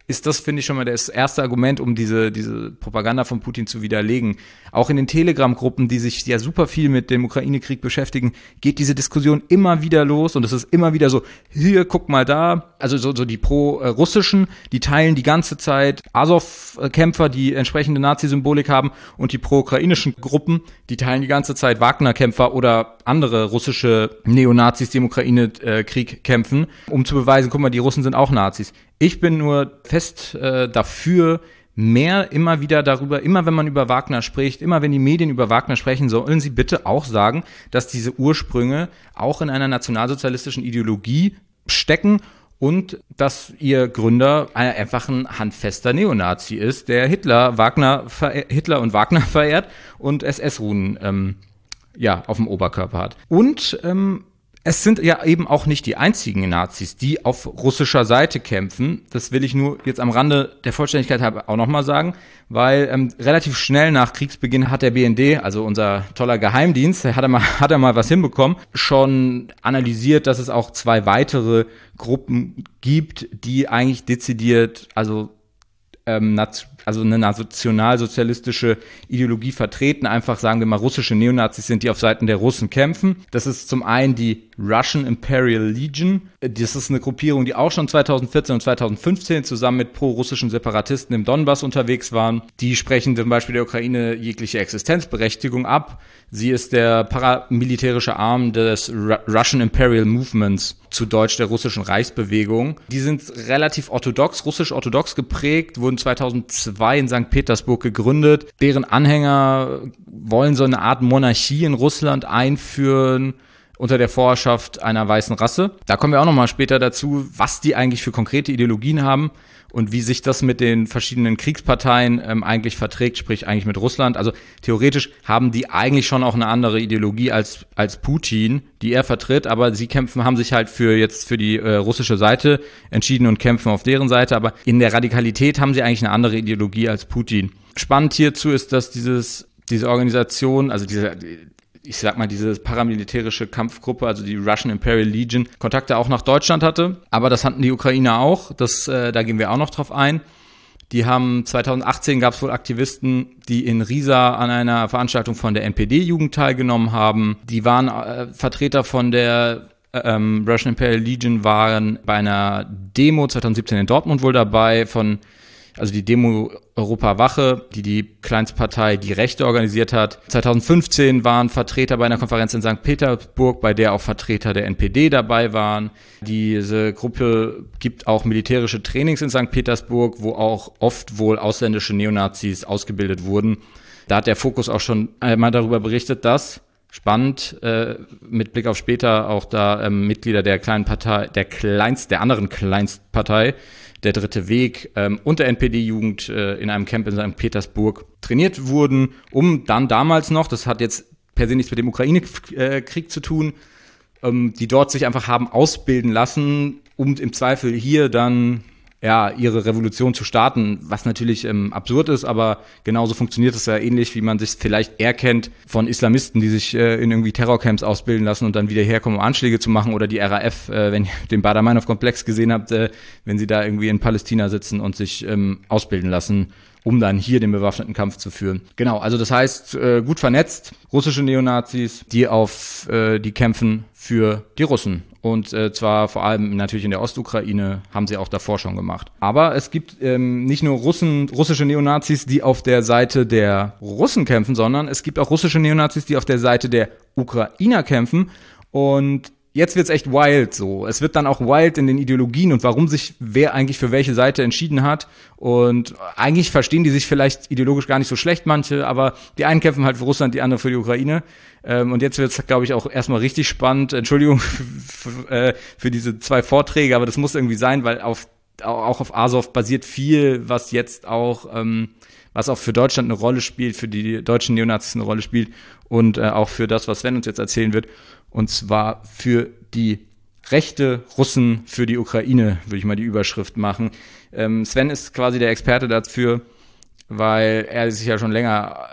ist das, finde ich, schon mal das erste Argument, um diese, diese Propaganda von Putin zu widerlegen. Auch in den Telegram-Gruppen, die sich ja super viel mit dem Ukraine-Krieg beschäftigen, geht diese Diskussion immer wieder los und es ist immer wieder so, hier, guck mal da, also so, so die pro-russischen, die teilen die ganze Zeit Azov-Kämpfer, die entsprechende Nazi-Symbolik haben und die pro-ukrainischen Gruppen, die teilen die ganze Zeit Wagner-Kämpfer oder andere russische Neonazis, die im Ukraine-Krieg kämpfen, um zu beweisen, guck mal, die Russen sind auch Nazis. Ich bin nur fest äh, dafür, mehr immer wieder darüber, immer wenn man über Wagner spricht, immer wenn die Medien über Wagner sprechen, sollen sie bitte auch sagen, dass diese Ursprünge auch in einer nationalsozialistischen Ideologie stecken und dass ihr Gründer einfach ein handfester Neonazi ist, der Hitler, Wagner, Hitler und Wagner verehrt und S S-Runen ähm, ja, auf dem Oberkörper hat. Und ähm, es sind ja eben auch nicht die einzigen Nazis, die auf russischer Seite kämpfen. Das will ich nur jetzt am Rande der Vollständigkeit halber auch nochmal sagen, weil ähm, relativ schnell nach Kriegsbeginn hat der B N D, also unser toller Geheimdienst, hat er mal, hat er mal was hinbekommen, schon analysiert, dass es auch zwei weitere Gruppen gibt, die eigentlich dezidiert, also ähm, also eine nationalsozialistische Ideologie vertreten, einfach sagen wir mal russische Neonazis sind, die auf Seiten der Russen kämpfen. Das ist zum einen die Russian Imperial Legion. Das ist eine Gruppierung, die auch schon zweitausendvierzehn und zweitausendfünfzehn zusammen mit pro-russischen Separatisten im Donbass unterwegs waren. Die sprechen zum Beispiel der Ukraine jegliche Existenzberechtigung ab. Sie ist der paramilitärische Arm des Russian Imperial Movements, zu Deutsch der russischen Reichsbewegung. Die sind relativ orthodox, russisch-orthodox geprägt, wurden zweitausendzwei in Sankt Petersburg gegründet. Deren Anhänger wollen so eine Art Monarchie in Russland einführen unter der Vorherrschaft einer weißen Rasse. Da kommen wir auch nochmal später dazu, was die eigentlich für konkrete Ideologien haben und wie sich das mit den verschiedenen Kriegsparteien ähm, eigentlich verträgt, sprich eigentlich mit Russland. Also theoretisch haben die eigentlich schon auch eine andere Ideologie als als Putin, die er vertritt, aber sie kämpfen, haben sich halt für jetzt für die äh, russische Seite entschieden und kämpfen auf deren Seite, aber in der Radikalität haben sie eigentlich eine andere Ideologie als Putin. Spannend hierzu ist, dass dieses diese Organisation, also diese ich sag mal, diese paramilitärische Kampfgruppe, also die Russian Imperial Legion, Kontakte auch nach Deutschland hatte. Aber das hatten die Ukrainer auch. Das, äh, da gehen wir auch noch drauf ein. Die haben, zweitausendachtzehn gab es wohl Aktivisten, die in Riesa an einer Veranstaltung von der N P D-Jugend teilgenommen haben. Die waren äh, Vertreter von der ähm, Russian Imperial Legion, waren bei einer Demo zweitausendsiebzehn in Dortmund wohl dabei von also die Demo Europa-Wache, die die Kleinstpartei Die Rechte organisiert hat. zweitausendfünfzehn waren Vertreter bei einer Konferenz in Sankt Petersburg, bei der auch Vertreter der N P D dabei waren. Diese Gruppe gibt auch militärische Trainings in Sankt Petersburg, wo auch oft wohl ausländische Neonazis ausgebildet wurden. Da hat der Fokus auch schon einmal darüber berichtet, dass spannend, äh, mit Blick auf später auch da ähm, Mitglieder der kleinen Partei, der kleinst, der anderen Kleinstpartei, der Dritte Weg ähm, und der N P D-Jugend äh, in einem Camp in Sankt Petersburg trainiert wurden, um dann damals noch, das hat jetzt per se nichts mit dem Ukraine-Krieg zu tun, ähm, die dort sich einfach haben ausbilden lassen, um im Zweifel hier dann ja ihre Revolution zu starten, was natürlich ähm, absurd ist, aber genauso funktioniert es ja ähnlich, wie man sich vielleicht eher kennt von Islamisten, die sich äh, in irgendwie Terrorcamps ausbilden lassen und dann wieder herkommen, um Anschläge zu machen, oder die R A F, äh, wenn ihr den Baader-Meinhof-Komplex gesehen habt, äh, wenn sie da irgendwie in Palästina sitzen und sich ähm, ausbilden lassen, um dann hier den bewaffneten Kampf zu führen. Genau, also das heißt, äh, gut vernetzt, russische Neonazis, die auf äh, die kämpfen für die Russen. Und äh, zwar vor allem natürlich in der Ostukraine, haben sie auch davor schon gemacht. Aber es gibt ähm, nicht nur Russen, russische Neonazis, die auf der Seite der Russen kämpfen, sondern es gibt auch russische Neonazis, die auf der Seite der Ukrainer kämpfen. Und jetzt wird's echt wild so. Es wird dann auch wild in den Ideologien und warum sich wer eigentlich für welche Seite entschieden hat. Und eigentlich verstehen die sich vielleicht ideologisch gar nicht so schlecht, manche, aber die einen kämpfen halt für Russland, die anderen für die Ukraine. Ähm, und jetzt wird's, glaube ich, auch erstmal richtig spannend. Entschuldigung für, äh, für diese zwei Vorträge, aber das muss irgendwie sein, weil auf, auch auf Azov basiert viel, was jetzt auch, ähm, was auch für Deutschland eine Rolle spielt, für die deutschen Neonazis eine Rolle spielt und äh, auch für das, was Sven uns jetzt erzählen wird. Und zwar für die rechte Russen für die Ukraine, würde ich mal die Überschrift machen. Ähm, Sven ist quasi der Experte dafür, weil er sich ja schon länger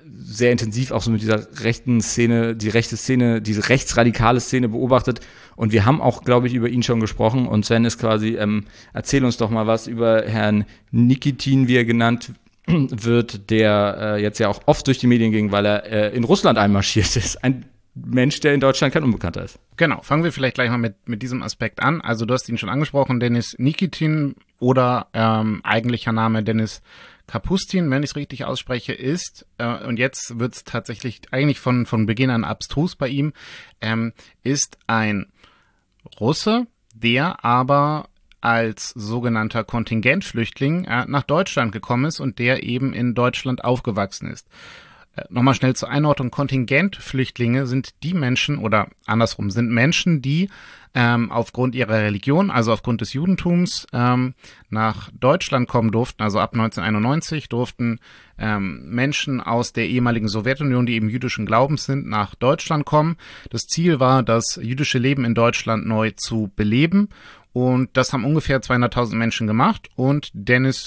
sehr intensiv auch so mit dieser rechten Szene, die rechte Szene, diese rechtsradikale Szene beobachtet. Und wir haben auch, glaube ich, über ihn schon gesprochen. Und Sven ist quasi, ähm, erzähl uns doch mal was über Herrn Nikitin, wie er genannt wird, der äh, jetzt ja auch oft durch die Medien ging, weil er äh, in Russland einmarschiert ist. Ein Mensch, der in Deutschland kein Unbekannter ist.
Genau, fangen wir vielleicht gleich mal mit mit diesem Aspekt an. Also du hast ihn schon angesprochen, Denis Nikitin oder ähm, eigentlicher Name Denis Kapustin, wenn ich es richtig ausspreche, ist, äh, und jetzt wird es tatsächlich eigentlich von von Beginn an abstrus bei ihm, ähm, ist ein Russe, der aber als sogenannter Kontingentflüchtling äh, nach Deutschland gekommen ist und der eben in Deutschland aufgewachsen ist. Nochmal schnell zur Einordnung. Kontingentflüchtlinge sind die Menschen, oder andersrum, sind Menschen, die ähm, aufgrund ihrer Religion, also aufgrund des Judentums, ähm, nach Deutschland kommen durften. Also ab neunzehnhunderteinundneunzig durften ähm, Menschen aus der ehemaligen Sowjetunion, die eben jüdischen Glaubens sind, nach Deutschland kommen. Das Ziel war, das jüdische Leben in Deutschland neu zu beleben. Und das haben ungefähr zweihunderttausend Menschen gemacht. Und Denis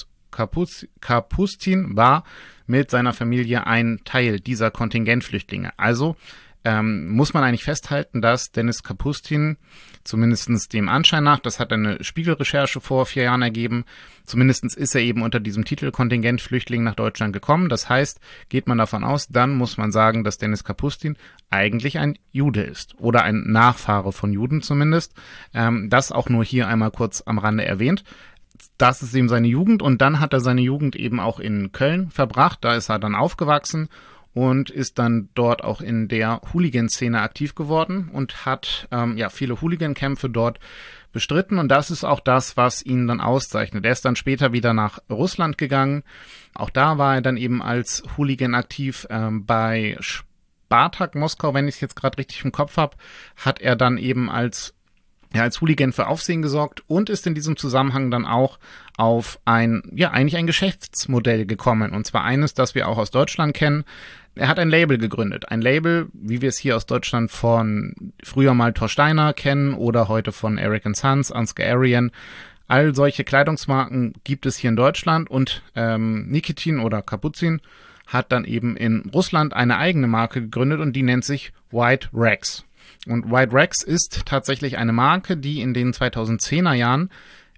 Kapustin war mit seiner Familie ein Teil dieser Kontingentflixtlinge. Also ähm, muss man eigentlich festhalten, dass Denis Kapustin, zumindest dem Anschein nach, das hat eine Spiegelrecherche vor vier Jahren ergeben, zumindest ist er eben unter diesem Titel Kontingentflüchtling nach Deutschland gekommen. Das heißt, geht man davon aus, dann muss man sagen, dass Denis Kapustin eigentlich ein Jude ist oder ein Nachfahre von Juden zumindest. Ähm, das auch nur hier einmal kurz am Rande erwähnt. Das ist eben seine Jugend und dann hat er seine Jugend eben auch in Köln verbracht. Da ist er dann aufgewachsen und ist dann dort auch in der Hooligan-Szene aktiv geworden und hat ähm, ja viele Hooligan-Kämpfe dort bestritten. Und das ist auch das, was ihn dann auszeichnet. Er ist dann später wieder nach Russland gegangen. Auch da war er dann eben als Hooligan aktiv. Ähm, bei Spartak Moskau, wenn ich es jetzt gerade richtig im Kopf habe, hat er dann eben als ja, als Hooligan für Aufsehen gesorgt und ist in diesem Zusammenhang dann auch auf ein, ja, eigentlich ein Geschäftsmodell gekommen. Und zwar eines, das wir auch aus Deutschland kennen. Er hat ein Label gegründet. Ein Label, wie wir es hier aus Deutschland von früher mal Thor Steiner kennen oder heute von Eric and Sons, Ansgar Arian. All solche Kleidungsmarken gibt es hier in Deutschland und ähm, Nikitin oder Kapustin hat dann eben in Russland eine eigene Marke gegründet und die nennt sich White Rex. Und White Rex ist tatsächlich eine Marke, die in den zweitausendzehner Jahren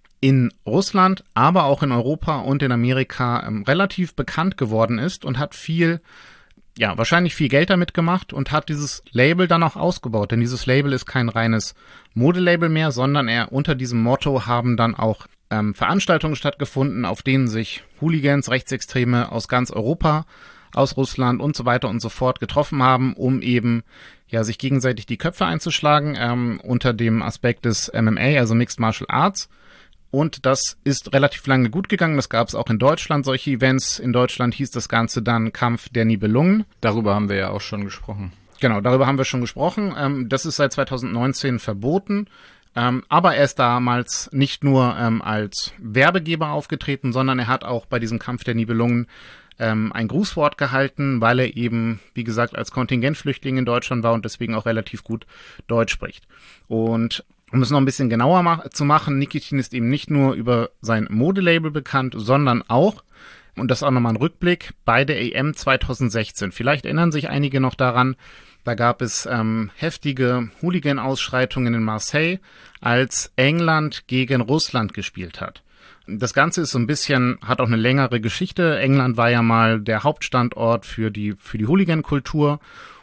in Russland, aber auch in Europa und in Amerika ähm, relativ bekannt geworden ist und hat viel, ja, wahrscheinlich viel Geld damit gemacht und hat dieses Label dann auch ausgebaut. Denn dieses Label ist kein reines Modelabel mehr, sondern er unter diesem Motto haben dann auch ähm, Veranstaltungen stattgefunden, auf denen sich Hooligans, Rechtsextreme aus ganz Europa, aus Russland und so weiter und so fort getroffen haben, um eben ja sich gegenseitig die Köpfe einzuschlagen ähm, unter dem Aspekt des M M A, also Mixed Martial Arts. Und das ist relativ lange gut gegangen. Das gab es auch in Deutschland, solche Events. In Deutschland hieß das Ganze dann Kampf der Nibelungen.
Darüber haben wir ja auch schon gesprochen.
Genau, darüber haben wir schon gesprochen. Ähm, das ist seit zweitausendneunzehn verboten. Ähm, aber er ist damals nicht nur ähm, als Werbegeber aufgetreten, sondern er hat auch bei diesem Kampf der Nibelungen ähm, ein Grußwort gehalten, weil er eben, wie gesagt, als Kontingentflüchtling in Deutschland war und deswegen auch relativ gut Deutsch spricht. Und um es noch ein bisschen genauer ma- zu machen, Nikitin ist eben nicht nur über sein Modelabel bekannt, sondern auch, und das ist auch nochmal ein Rückblick, bei der E M zweitausendsechzehn. Vielleicht erinnern sich einige noch daran, da gab es ähm, heftige Hooligan-Ausschreitungen in Marseille, als England gegen Russland gespielt hat. Das Ganze ist so ein bisschen, hat auch eine längere Geschichte. England war ja mal der Hauptstandort für die, für die Hooligan-Kultur.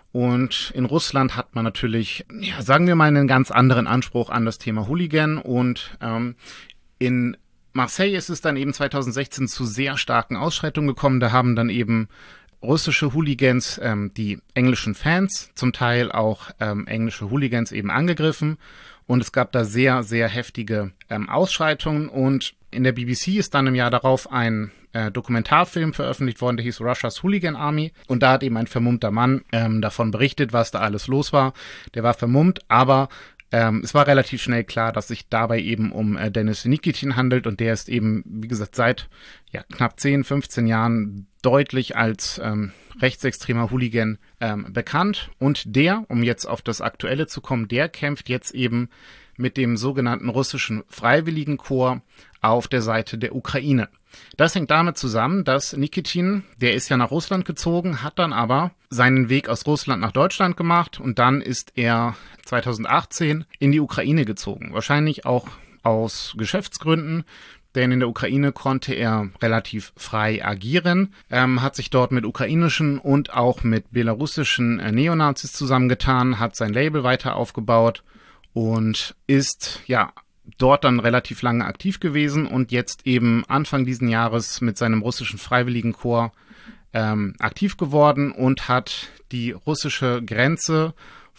Und in Russland hat man natürlich, ja, sagen wir mal, einen ganz anderen Anspruch an das Thema Hooligan. Und ähm, in Marseille ist es dann eben zweitausendsechzehn zu sehr starken Ausschreitungen gekommen. Da haben dann eben russische Hooligans ähm, die englischen Fans, zum Teil auch ähm, englische Hooligans eben angegriffen. Und es gab da sehr, sehr heftige ähm, Ausschreitungen. Und in der B B C ist dann im Jahr darauf ein äh, Dokumentarfilm veröffentlicht worden, der hieß Russia's Hooligan Army. Und da hat eben ein vermummter Mann ähm, davon berichtet, was da alles los war. Der war vermummt, aber ähm, es war relativ schnell klar, dass sich dabei eben um äh, Denis Nikitin handelt. Und der ist eben, wie gesagt, seit ja, knapp zehn, fünfzehn Jahren deutlich als ähm, rechtsextremer Hooligan ähm, bekannt. Und der, um jetzt auf das Aktuelle zu kommen, der kämpft jetzt eben mit dem sogenannten russischen Freiwilligenkorps auf der Seite der Ukraine. Das hängt damit zusammen, dass Nikitin, der ist ja nach Russland gezogen, hat dann aber seinen Weg aus Russland nach Deutschland gemacht und dann ist er zweitausendachtzehn in die Ukraine gezogen. Wahrscheinlich auch aus Geschäftsgründen, denn in der Ukraine konnte er relativ frei agieren, ähm, hat sich dort mit ukrainischen und auch mit belarussischen äh, Neonazis zusammengetan, hat sein Label weiter aufgebaut und ist, ja, dort dann relativ lange aktiv gewesen und jetzt eben Anfang diesen Jahres mit seinem russischen Freiwilligenkorps ähm, aktiv geworden und hat die russische Grenze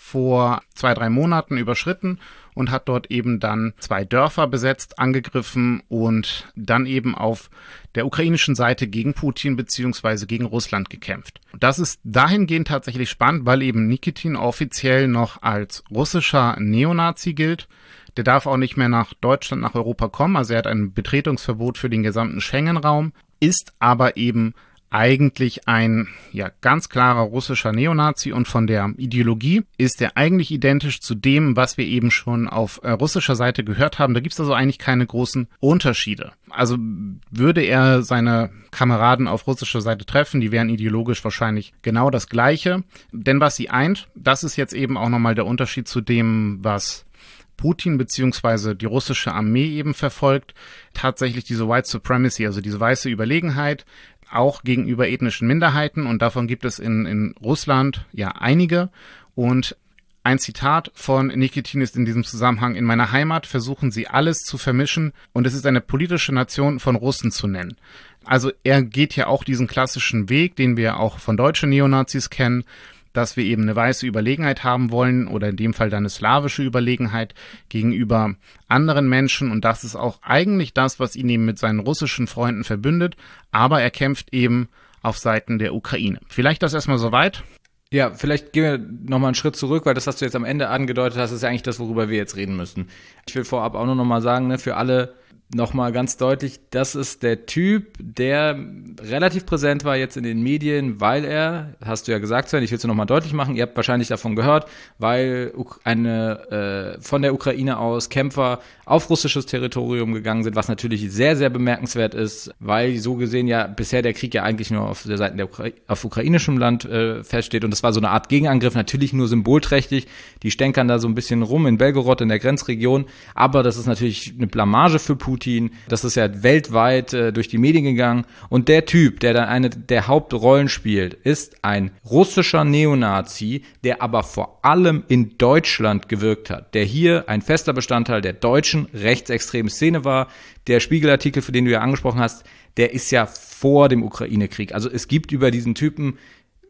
vor zwei, drei Monaten überschritten und hat dort eben dann zwei Dörfer besetzt, angegriffen und dann eben auf der ukrainischen Seite gegen Putin bzw. gegen Russland gekämpft. Das ist dahingehend tatsächlich spannend, weil eben Nikitin offiziell noch als russischer Neonazi gilt. Der darf auch nicht mehr nach Deutschland, nach Europa kommen, also er hat ein Betretungsverbot für den gesamten Schengen-Raum, ist aber eben eigentlich ein ja ganz klarer russischer Neonazi und von der Ideologie ist er eigentlich identisch zu dem, was wir eben schon auf äh, russischer Seite gehört haben. Da gibt es also eigentlich keine großen Unterschiede. Also würde er seine Kameraden auf russischer Seite treffen, die wären ideologisch wahrscheinlich genau das Gleiche. Denn was sie eint, das ist jetzt eben auch nochmal der Unterschied zu dem, was Putin bzw. die russische Armee eben verfolgt, tatsächlich diese White Supremacy, also diese weiße Überlegenheit, auch gegenüber ethnischen Minderheiten und davon gibt es in, in Russland ja einige und ein Zitat von Nikitin ist in diesem Zusammenhang: In meiner Heimat versuchen sie alles zu vermischen und es ist eine politische Nation von Russen zu nennen. Also er geht ja auch diesen klassischen Weg, den wir auch von deutschen Neonazis kennen, dass wir eben eine weiße Überlegenheit haben wollen oder in dem Fall dann eine slawische Überlegenheit gegenüber anderen Menschen und das ist auch eigentlich das, was ihn eben mit seinen russischen Freunden verbündet, aber er kämpft eben auf Seiten der Ukraine. Vielleicht das erstmal soweit.
Ja, vielleicht gehen wir nochmal einen Schritt zurück, weil das, was du jetzt am Ende angedeutet hast, ist ja eigentlich das, worüber wir jetzt reden müssen. Ich will vorab auch nur nochmal sagen, ne, für alle nochmal ganz deutlich, das ist der Typ, der relativ präsent war jetzt in den Medien, weil er, hast du ja gesagt, Sven, ich will es nochmal deutlich machen, ihr habt wahrscheinlich davon gehört, weil eine äh, von der Ukraine aus Kämpfer auf russisches Territorium gegangen sind, was natürlich sehr, sehr bemerkenswert ist, weil so gesehen ja bisher der Krieg ja eigentlich nur auf der Seite der Ukra- auf ukrainischem Land äh, feststeht und das war so eine Art Gegenangriff, natürlich nur symbolträchtig, die stänkern da so ein bisschen rum in Belgorod in der Grenzregion, aber das ist natürlich eine Blamage für Putin. Das ist ja weltweit äh, durch die Medien gegangen. Und der Typ, der dann eine der Hauptrollen spielt, ist ein russischer Neonazi, der aber vor allem in Deutschland gewirkt hat. Der hier ein fester Bestandteil der deutschen rechtsextremen Szene war. Der Spiegelartikel, für den du ja angesprochen hast, der ist ja vor dem Ukraine-Krieg. Also es gibt über diesen Typen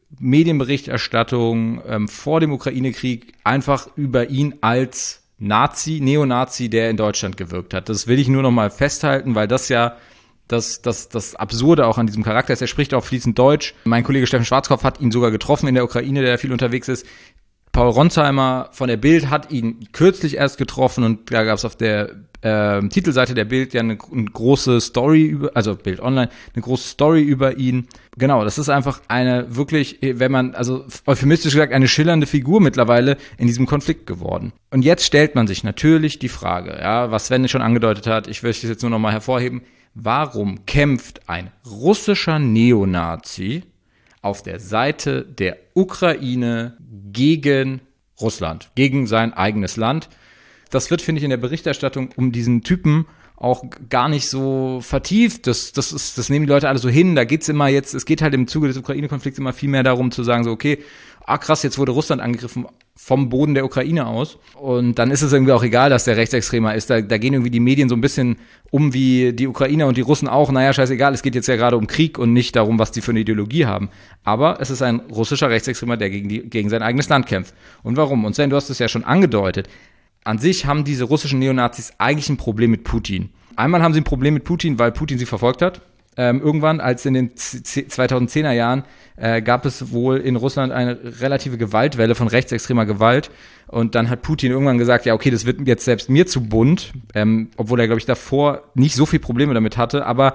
Medienberichterstattung ähm, vor dem Ukraine-Krieg einfach über ihn als Nazi, Neonazi, der in Deutschland gewirkt hat. Das will ich nur noch mal festhalten, weil das ja das, das, das Absurde auch an diesem Charakter ist. Er spricht auch fließend Deutsch. Mein Kollege Steffen Schwarzkopf hat ihn sogar getroffen in der Ukraine, der viel unterwegs ist. Paul Ronsheimer von der Bild hat ihn kürzlich erst getroffen und da gab es auf der äh, Titelseite der Bild ja eine, eine große Story über, also Bild Online, eine große Story über ihn. Genau, das ist einfach eine wirklich, wenn man, also euphemistisch gesagt, eine schillernde Figur mittlerweile in diesem Konflikt geworden. Und jetzt stellt man sich natürlich die Frage, ja, was Sven schon angedeutet hat, ich möchte es jetzt nur noch mal hervorheben, warum kämpft ein russischer Neonazi auf der Seite der Ukraine gegen Russland, gegen sein eigenes Land? Das wird, finde ich, in der Berichterstattung um diesen Typen auch gar nicht so vertieft. Das, das ist, das nehmen die Leute alle so hin. Da geht's immer jetzt, es geht halt im Zuge des Ukraine-Konflikts immer viel mehr darum zu sagen, so, okay, ah krass, jetzt wurde Russland angegriffen vom Boden der Ukraine aus. Und dann ist es irgendwie auch egal, dass der Rechtsextremer ist. Da, da gehen irgendwie die Medien so ein bisschen um wie die Ukrainer und die Russen auch. Naja, scheißegal, es geht jetzt ja gerade um Krieg und nicht darum, was die für eine Ideologie haben. Aber es ist ein russischer Rechtsextremer, der gegen, die, gegen sein eigenes Land kämpft. Und warum? Und Sven, du hast es ja schon angedeutet. An sich haben diese russischen Neonazis eigentlich ein Problem mit Putin. Einmal haben sie ein Problem mit Putin, weil Putin sie verfolgt hat. Ähm, irgendwann, als in den zweitausendzehner Jahren, äh, gab es wohl in Russland eine relative Gewaltwelle von rechtsextremer Gewalt. Und dann hat Putin irgendwann gesagt, ja okay, das wird jetzt selbst mir zu bunt, ähm, obwohl er, glaube ich, davor nicht so viel Probleme damit hatte. Aber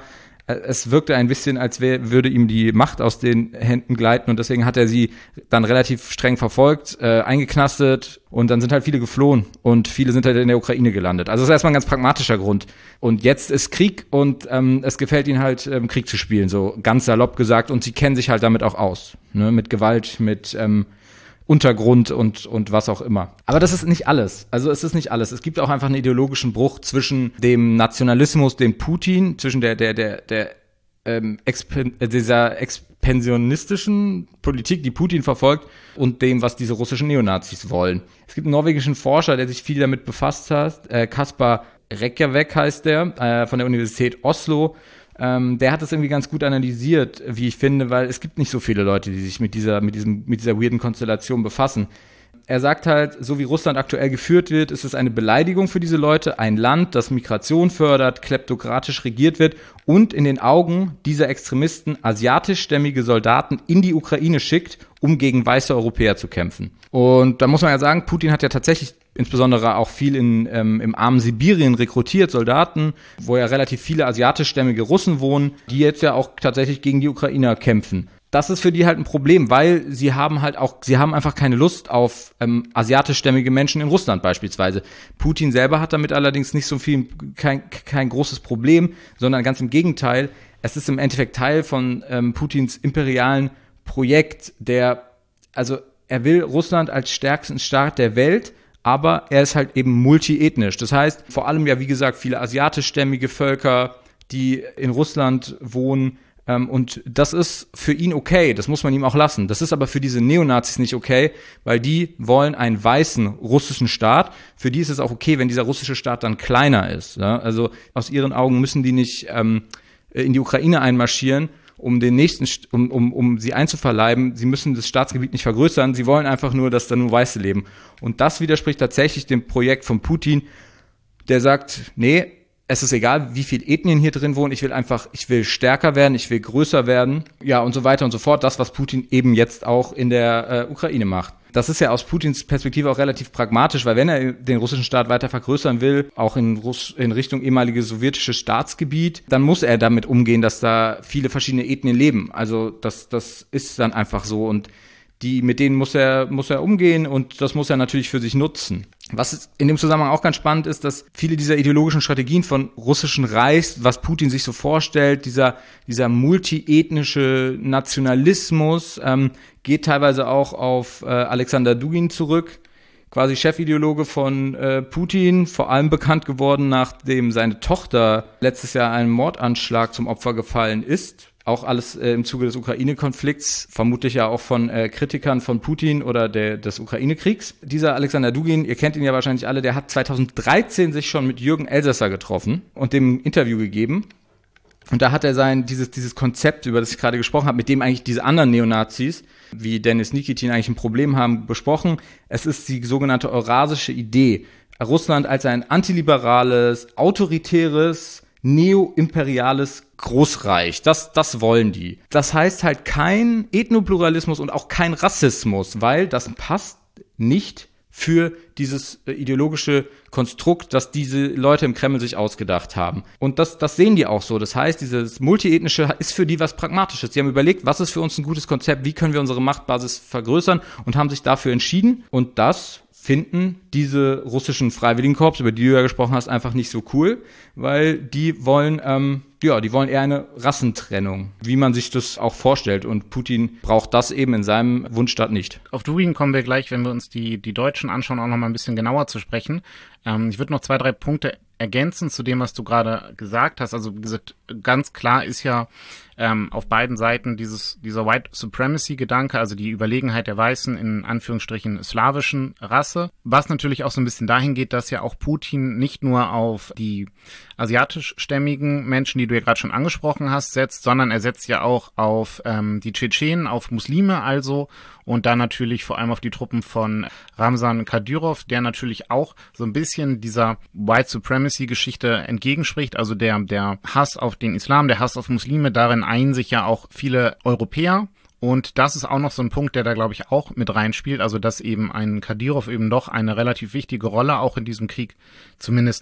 es wirkte ein bisschen, als wär, würde ihm die Macht aus den Händen gleiten und deswegen hat er sie dann relativ streng verfolgt, äh, eingeknastet und dann sind halt viele geflohen und viele sind halt in der Ukraine gelandet. Also das ist erstmal ein ganz pragmatischer Grund. Und jetzt ist Krieg und ähm, es gefällt ihnen halt, ähm, Krieg zu spielen, so ganz salopp gesagt, und sie kennen sich halt damit auch aus, ne? Mit Gewalt, mit ähm, Untergrund und und was auch immer. Aber das ist nicht alles. Also es ist nicht alles. Es gibt auch einfach einen ideologischen Bruch zwischen dem Nationalismus, den Putin, zwischen der der der der ähm, Expen- dieser expansionistischen Politik, die Putin verfolgt, und dem, was diese russischen Neonazis wollen. Es gibt einen norwegischen Forscher, der sich viel damit befasst hat. Äh, Kaspar Reykjavik heißt der, äh, von der Universität Oslo. Ähm, der hat das irgendwie ganz gut analysiert, wie ich finde, weil es gibt nicht so viele Leute, die sich mit dieser, mit diesem, mit dieser weirden Konstellation befassen. Er sagt halt, so wie Russland aktuell geführt wird, ist es eine Beleidigung für diese Leute, ein Land, das Migration fördert, kleptokratisch regiert wird und in den Augen dieser Extremisten asiatischstämmige Soldaten in die Ukraine schickt, um gegen weiße Europäer zu kämpfen. Und da muss man ja sagen, Putin hat ja tatsächlich insbesondere auch viel in, ähm, im armen Sibirien rekrutiert, Soldaten, wo ja relativ viele asiatischstämmige Russen wohnen, die jetzt ja auch tatsächlich gegen die Ukrainer kämpfen. Das ist für die halt ein Problem, weil sie haben halt auch, sie haben einfach keine Lust auf ähm, asiatischstämmige Menschen in Russland beispielsweise. Putin selber hat damit allerdings nicht so viel, kein, kein großes Problem, sondern ganz im Gegenteil. Es ist im Endeffekt Teil von ähm, Putins imperialen Projekt, der, also er will Russland als stärksten Staat der Welt, aber er ist halt eben multiethnisch. Das heißt, vor allem ja, wie gesagt, viele asiatischstämmige Völker, die in Russland wohnen. Ähm, und das ist für ihn okay, das muss man ihm auch lassen. Das ist aber für diese Neonazis nicht okay, weil die wollen einen weißen russischen Staat. Für die ist es auch okay, wenn dieser russische Staat dann kleiner ist. Ja? Also aus ihren Augen müssen die nicht ähm, in die Ukraine einmarschieren, um den nächsten, um, um, um sie einzuverleiben. Sie müssen das Staatsgebiet nicht vergrößern. Sie wollen einfach nur, dass da nur Weiße leben. Und das widerspricht tatsächlich dem Projekt von Putin, der sagt, nee, es ist egal, wie viele Ethnien hier drin wohnen. Ich will einfach, ich will stärker werden, ich will größer werden. Ja, und so weiter und so fort. Das, was Putin eben jetzt auch in der äh, Ukraine macht. Das ist ja aus Putins Perspektive auch relativ pragmatisch, weil wenn er den russischen Staat weiter vergrößern will, auch in, Russ- in Richtung ehemalige sowjetische Staatsgebiet, dann muss er damit umgehen, dass da viele verschiedene Ethnien leben. Also das, das ist dann einfach so und die, mit denen muss er, muss er umgehen und das muss er natürlich für sich nutzen. Was in dem Zusammenhang auch ganz spannend ist, dass viele dieser ideologischen Strategien von russischen Reichs, was Putin sich so vorstellt, dieser, dieser multiethnische Nationalismus, ähm, geht teilweise auch auf äh, Alexander Dugin zurück, quasi Chefideologe von äh, Putin, vor allem bekannt geworden, nachdem seine Tochter letztes Jahr einem Mordanschlag zum Opfer gefallen ist. Auch alles äh, im Zuge des Ukraine-Konflikts, vermutlich ja auch von äh, Kritikern von Putin oder der, des Ukraine-Kriegs. Dieser Alexander Dugin, ihr kennt ihn ja wahrscheinlich alle, der hat zweitausenddreizehn sich schon mit Jürgen Elsässer getroffen und dem ein Interview gegeben. Und da hat er sein, dieses, dieses Konzept, über das ich gerade gesprochen habe, mit dem eigentlich diese anderen Neonazis, wie Dennis Nikitin, eigentlich ein Problem haben, besprochen. Es ist die sogenannte eurasische Idee. Russland als ein antiliberales, autoritäres, neoimperiales Großreich. Das, das wollen die. Das heißt halt kein Ethnopluralismus und auch kein Rassismus, weil das passt nicht für dieses äh, ideologische Konstrukt, das diese Leute im Kreml sich ausgedacht haben. Und das, das sehen die auch so. Das heißt, dieses Multiethnische ist für die was Pragmatisches. Die haben überlegt, was ist für uns ein gutes Konzept, wie können wir unsere Machtbasis vergrößern und haben sich dafür entschieden. Und das finden diese russischen Freiwilligenkorps, über die du ja gesprochen hast, einfach nicht so cool, weil die wollen, ähm, ja, die wollen eher eine Rassentrennung, wie man sich das auch vorstellt. Und Putin braucht das eben in seinem Wunschstaat nicht.
Auf Dugin kommen wir gleich, wenn wir uns die, die Deutschen anschauen, auch noch mal ein bisschen genauer zu sprechen. Ähm, ich würde noch zwei, drei Punkte ergänzen zu dem, was du gerade gesagt hast. Also wie gesagt, ganz klar ist ja ähm, auf beiden Seiten dieses dieser White Supremacy-Gedanke, also die Überlegenheit der Weißen in Anführungsstrichen slawischen Rasse, was natürlich auch so ein bisschen dahin geht, dass ja auch Putin nicht nur auf die asiatischstämmigen Menschen, die du ja gerade schon angesprochen hast, setzt, sondern er setzt ja auch auf ähm, die Tschetschenen, auf Muslime also und dann natürlich vor allem auf die Truppen von Ramzan Kadyrov, der natürlich auch so ein bisschen dieser White Supremacy-Geschichte entgegenspricht, also der der Hass auf den Islam, der Hass auf Muslime, darin einen sich ja auch viele Europäer. Und das ist auch noch so ein Punkt, der da, glaube ich, auch mit reinspielt, also dass eben ein Kadyrov eben doch eine relativ wichtige Rolle auch in diesem Krieg zumindestens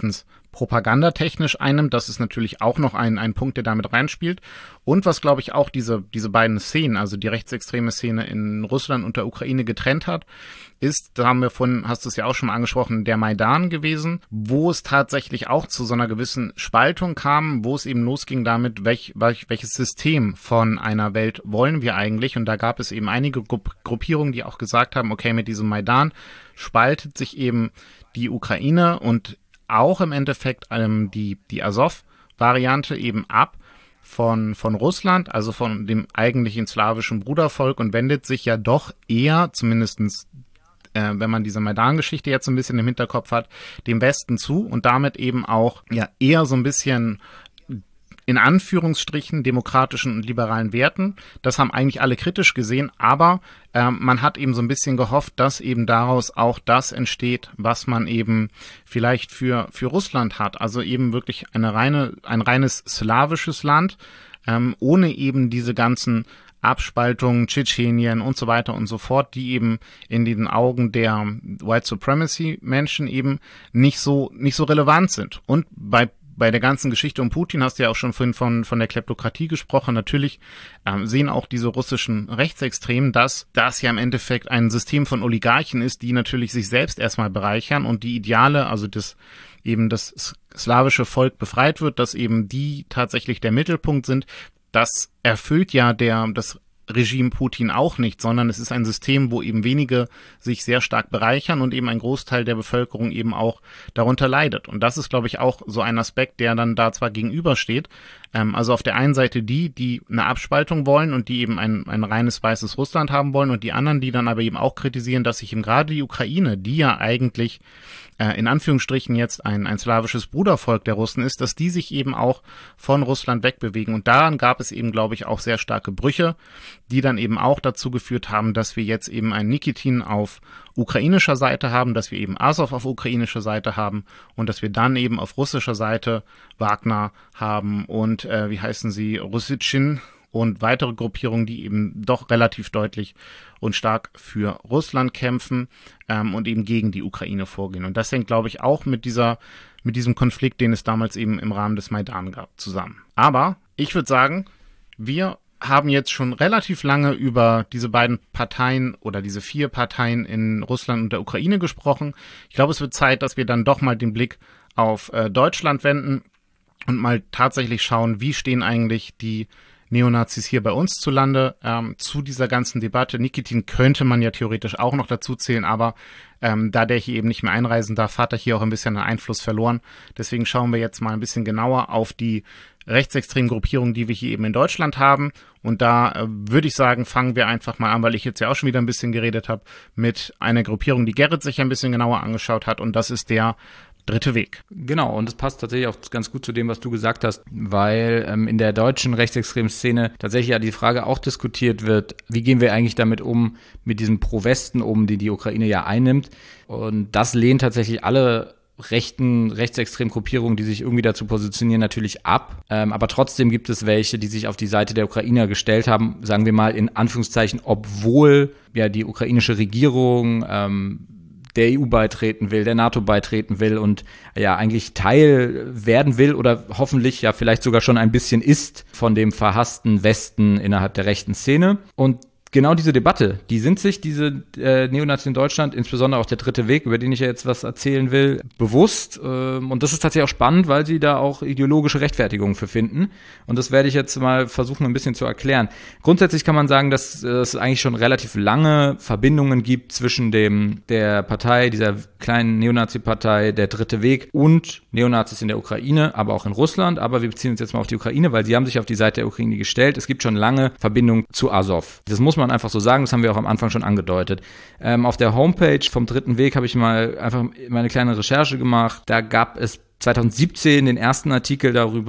propagandatechnisch einnimmt. Das ist natürlich auch noch ein, ein Punkt, der damit reinspielt. Und was, glaube ich, auch diese, diese beiden Szenen, also die rechtsextreme Szene in Russland und der Ukraine getrennt hat, ist, da haben wir von, hast du es ja auch schon mal angesprochen, der Maidan gewesen, wo es tatsächlich auch zu so einer gewissen Spaltung kam, wo es eben losging damit, welch, welch, welches System von einer Welt wollen wir eigentlich. Und da gab es eben einige Gruppierungen, die auch gesagt haben, okay, mit diesem Maidan spaltet sich eben die Ukraine und auch im Endeffekt ähm, die, die Azov-Variante eben ab von, von Russland, also von dem eigentlichen slawischen Brudervolk und wendet sich ja doch eher, zumindestens äh, wenn man diese Maidan-Geschichte jetzt so ein bisschen im Hinterkopf hat, dem Westen zu und damit eben auch ja eher so ein bisschen in Anführungsstrichen demokratischen und liberalen Werten. Das haben eigentlich alle kritisch gesehen, aber ähm, man hat eben so ein bisschen gehofft, dass eben daraus auch das entsteht, was man eben vielleicht für für Russland hat. Also eben wirklich eine reine ein reines slawisches Land, ähm, ohne eben diese ganzen Abspaltungen, Tschetschenien und so weiter und so fort, die eben in den Augen der White Supremacy Menschen eben nicht so nicht so relevant sind. Und bei Bei der ganzen Geschichte um Putin hast du ja auch schon vorhin von, von der Kleptokratie gesprochen. Natürlich ähm, sehen auch diese russischen Rechtsextremen, dass das ja im Endeffekt ein System von Oligarchen ist, die natürlich sich selbst erstmal bereichern und die Ideale, also das eben das slawische Volk befreit wird, dass eben die tatsächlich der Mittelpunkt sind. Das erfüllt ja der das Regime Putin auch nicht, sondern es ist ein System, wo eben wenige sich sehr stark bereichern und eben ein Großteil der Bevölkerung eben auch darunter leidet. Und das ist, glaube ich, auch so ein Aspekt, der dann da zwar gegenübersteht. Ähm, also auf der einen Seite die, die eine Abspaltung wollen und die eben ein, ein reines weißes Russland haben wollen und die anderen, die dann aber eben auch kritisieren, dass sich eben gerade die Ukraine, die ja eigentlich äh, in Anführungsstrichen jetzt ein, ein slawisches Brudervolk der Russen ist, dass die sich eben auch von Russland wegbewegen. Und daran gab es eben, glaube ich, auch sehr starke Brüche, die dann eben auch dazu geführt haben, dass wir jetzt eben einen Nikitin auf ukrainischer Seite haben, dass wir eben Azov auf ukrainischer Seite haben und dass wir dann eben auf russischer Seite Wagner haben und äh, wie heißen sie, Russitschin und weitere Gruppierungen, die eben doch relativ deutlich und stark für Russland kämpfen ähm, und eben gegen die Ukraine vorgehen. Und das hängt, glaube ich, auch mit dieser, mit diesem Konflikt, den es damals eben im Rahmen des Maidan gab, zusammen. Aber ich würde sagen, wir haben jetzt schon relativ lange über diese beiden Parteien oder diese vier Parteien in Russland und der Ukraine gesprochen. Ich glaube, es wird Zeit, dass wir dann doch mal den Blick auf äh, Deutschland wenden und mal tatsächlich schauen, wie stehen eigentlich die Neonazis hier bei uns zulande ähm, zu dieser ganzen Debatte. Nikitin könnte man ja theoretisch auch noch dazu zählen, aber ähm, da der hier eben nicht mehr einreisen darf, hat er hier auch ein bisschen an Einfluss verloren. Deswegen schauen wir jetzt mal ein bisschen genauer auf die rechtsextremen Gruppierungen, die wir hier eben in Deutschland haben. Und da äh, würde ich sagen, fangen wir einfach mal an, weil ich jetzt ja auch schon wieder ein bisschen geredet habe, mit einer Gruppierung, die Gerrit sich ein bisschen genauer angeschaut hat. Und das ist der Dritte Weg.
Genau, und das passt tatsächlich auch ganz gut zu dem, was du gesagt hast, weil ähm, in der deutschen rechtsextremen Szene tatsächlich ja die Frage auch diskutiert wird, wie gehen wir eigentlich damit um, mit diesem Pro-Westen um, die die Ukraine ja einnimmt. Und das lehnen tatsächlich alle rechten, rechtsextremen Gruppierungen, die sich irgendwie dazu positionieren, natürlich ab. Ähm, aber trotzdem gibt es welche, die sich auf die Seite der Ukrainer gestellt haben, sagen wir mal in Anführungszeichen, obwohl ja die ukrainische Regierung ähm, der E U beitreten will, der NATO beitreten will und ja eigentlich Teil werden will oder hoffentlich ja vielleicht sogar schon ein bisschen ist von dem verhassten Westen innerhalb der rechten Szene. Und genau diese Debatte, die sind sich, diese äh, Neonazis in Deutschland, insbesondere auch der Dritte Weg, über den ich ja jetzt was erzählen will, bewusst. Ähm, und das ist tatsächlich auch spannend, weil sie da auch ideologische Rechtfertigungen für finden. Und das werde ich jetzt mal versuchen, ein bisschen zu erklären. Grundsätzlich kann man sagen, dass äh, es eigentlich schon relativ lange Verbindungen gibt zwischen dem der Partei, dieser kleinen Neonazi-Partei, der Dritte Weg und Neonazis in der Ukraine, aber auch in Russland. Aber wir beziehen uns jetzt mal auf die Ukraine, weil sie haben sich auf die Seite der Ukraine gestellt. Es gibt schon lange Verbindungen zu Azov. Das muss man man einfach so sagen, das haben wir auch am Anfang schon angedeutet. Ähm, auf der Homepage vom Dritten Weg habe ich mal einfach meine kleine Recherche gemacht. Da gab es zwanzig siebzehn den ersten Artikel darüber,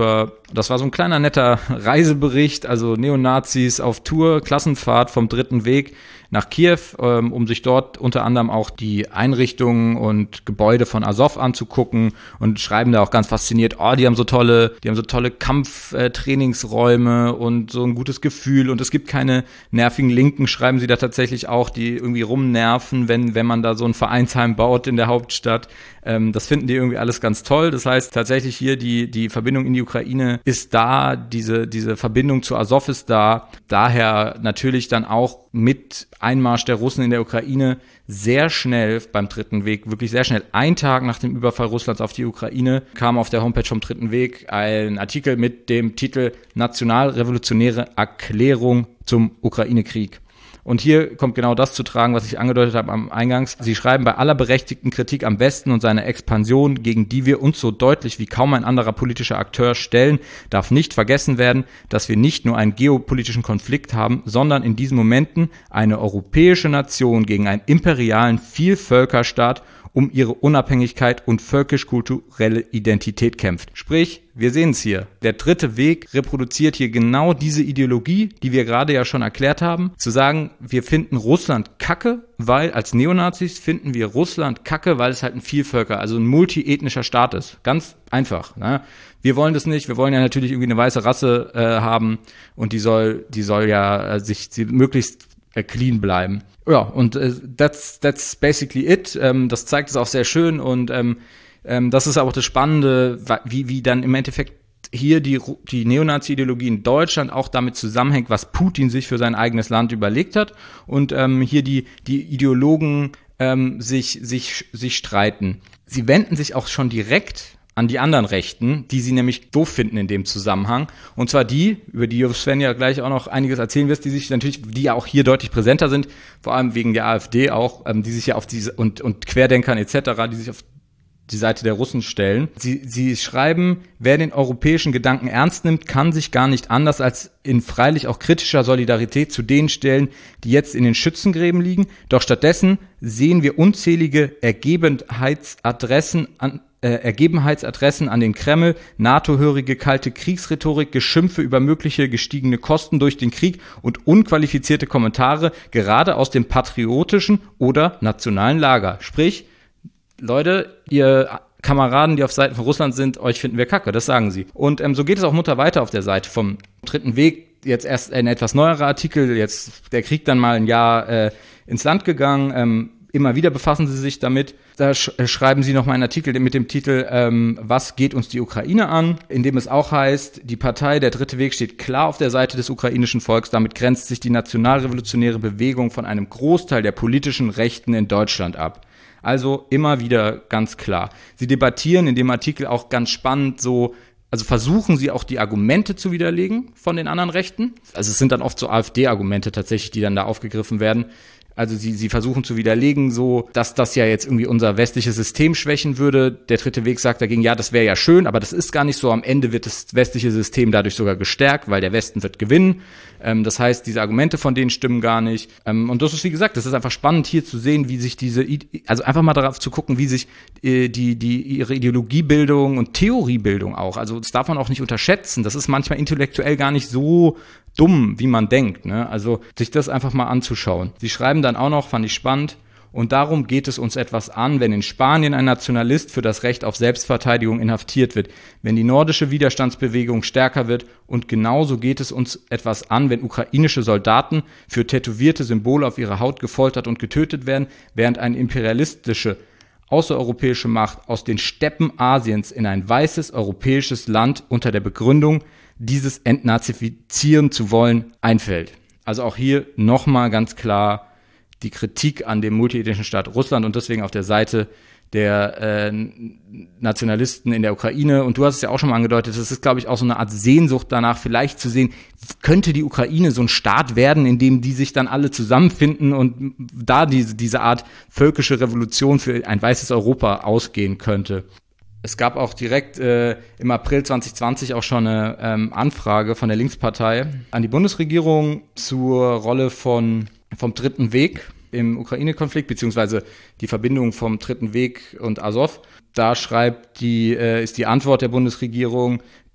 Das war so ein kleiner netter Reisebericht, also Neonazis auf Tour, Klassenfahrt vom Dritten Weg nach Kiew, ähm, um sich dort unter anderem auch die Einrichtungen und Gebäude von Azov anzugucken und schreiben da auch ganz fasziniert, oh, die haben so tolle, die haben so tolle Kampftrainingsräume und so ein gutes Gefühl und es gibt keine nervigen Linken, schreiben sie da tatsächlich auch, die irgendwie rumnerven, wenn, wenn man da so ein Vereinsheim baut in der Hauptstadt. Ähm, das finden die irgendwie alles ganz toll. Das heißt tatsächlich hier die, die Verbindung in die Ukraine ist da, diese, diese Verbindung zu Azov ist da. Daher natürlich dann auch mit Einmarsch der Russen in der Ukraine sehr schnell beim Dritten Weg, wirklich sehr schnell, ein Tag nach dem Überfall Russlands auf die Ukraine, kam auf der Homepage vom Dritten Weg ein Artikel mit dem Titel Nationalrevolutionäre Erklärung zum Ukraine-Krieg. Und hier kommt genau das zu tragen, was ich angedeutet habe am Eingangs. Sie schreiben, bei aller berechtigten Kritik am Westen und seiner Expansion, gegen die wir uns so deutlich wie kaum ein anderer politischer Akteur stellen, darf nicht vergessen werden, dass wir nicht nur einen geopolitischen Konflikt haben, sondern in diesen Momenten eine europäische Nation gegen einen imperialen Vielvölkerstaat um ihre Unabhängigkeit und völkisch-kulturelle Identität kämpft. Sprich, wir sehen es hier. Der Dritte Weg reproduziert hier genau diese Ideologie, die wir gerade ja schon erklärt haben. Zu sagen, wir finden Russland kacke, weil als Neonazis finden wir Russland kacke, weil es halt ein Vielvölker, also ein multiethnischer Staat ist. Ganz einfach. Ne? Wir wollen das nicht. Wir wollen ja natürlich irgendwie eine weiße Rasse äh, haben und die soll, die soll ja äh, sich sie, möglichst äh, clean bleiben. Ja, und äh, that's, that's basically it. Ähm, das zeigt es auch sehr schön und ähm, ähm, das ist auch das Spannende, wie, wie dann im Endeffekt hier die, die Neonazi-Ideologie in Deutschland auch damit zusammenhängt, was Putin sich für sein eigenes Land überlegt hat und ähm, hier die, die Ideologen ähm, sich, sich, sich streiten. Sie wenden sich auch schon direkt an die anderen Rechten, die sie nämlich doof finden in dem Zusammenhang. Und zwar die, über die Sven ja gleich auch noch einiges erzählen wirst, die sich natürlich, die ja auch hier deutlich präsenter sind, vor allem wegen der AfD auch, ähm, die sich ja auf diese, und, und Querdenkern et cetera, die sich auf die Seite der Russen stellen. Sie, sie schreiben, wer den europäischen Gedanken ernst nimmt, kann sich gar nicht anders als in freilich auch kritischer Solidarität zu denen stellen, die jetzt in den Schützengräben liegen. Doch stattdessen sehen wir unzählige Ergebenheitsadressen an Äh, Ergebenheitsadressen an den Kreml, NATO-hörige kalte Kriegsrhetorik, Geschimpfe über mögliche gestiegene Kosten durch den Krieg und unqualifizierte Kommentare, gerade aus dem patriotischen oder nationalen Lager. Sprich, Leute, ihr Kameraden, die auf Seiten von Russland sind, euch finden wir kacke, das sagen sie. Und ähm, so geht es auch munter weiter auf der Seite vom Dritten Weg. Jetzt erst ein etwas neuerer Artikel, jetzt der Krieg dann mal ein Jahr äh, ins Land gegangen, ähm, immer wieder befassen sie sich damit. Da sch- schreiben sie nochmal einen Artikel mit dem Titel ähm, Was geht uns die Ukraine an?, in dem es auch heißt, die Partei Der Dritte Weg steht klar auf der Seite des ukrainischen Volks. Damit grenzt sich die nationalrevolutionäre Bewegung von einem Großteil der politischen Rechten in Deutschland ab. Also immer wieder ganz klar. Sie debattieren in dem Artikel auch ganz spannend so, also versuchen sie auch die Argumente zu widerlegen von den anderen Rechten. Also es sind dann oft so AfD-Argumente tatsächlich, die dann da aufgegriffen werden. Also sie, sie versuchen zu widerlegen, so, dass das ja jetzt irgendwie unser westliches System schwächen würde. Der Dritte Weg sagt dagegen, ja, das wäre ja schön, aber das ist gar nicht so. Am Ende wird das westliche System dadurch sogar gestärkt, weil der Westen wird gewinnen. Ähm, das heißt, diese Argumente von denen stimmen gar nicht. Ähm, und das ist, wie gesagt, das ist einfach spannend hier zu sehen, wie sich diese, also einfach mal darauf zu gucken, wie sich äh, die, die, ihre Ideologiebildung und Theoriebildung auch, also das darf man auch nicht unterschätzen. Das ist manchmal intellektuell gar nicht so dumm, wie man denkt, ne? Also sich das einfach mal anzuschauen. Sie schreiben dann auch noch, fand ich spannend, und darum geht es uns etwas an, wenn in Spanien ein Nationalist für das Recht auf Selbstverteidigung inhaftiert wird, wenn die nordische Widerstandsbewegung stärker wird, und genauso geht es uns etwas an, wenn ukrainische Soldaten für tätowierte Symbole auf ihrer Haut gefoltert und getötet werden, während eine imperialistische außereuropäische Macht aus den Steppen Asiens in ein weißes europäisches Land unter der Begründung, dieses entnazifizieren zu wollen, einfällt. Also auch hier nochmal ganz klar die Kritik an dem multiethnischen Staat Russland und deswegen auf der Seite der äh, Nationalisten in der Ukraine. Und du hast es ja auch schon mal angedeutet, das ist, glaube ich, auch so eine Art Sehnsucht danach, vielleicht zu sehen, könnte die Ukraine so ein Staat werden, in dem die sich dann alle zusammenfinden und da diese, diese Art völkische Revolution für ein weißes Europa ausgehen könnte. Es gab auch direkt äh, im April zwanzig zwanzig auch schon eine ähm, Anfrage von der Linkspartei an die Bundesregierung zur Rolle von vom Dritten Weg im Ukraine-Konflikt, beziehungsweise die Verbindung vom Dritten Weg und Azov. Da schreibt die, äh, ist die Antwort der Bundesregierung,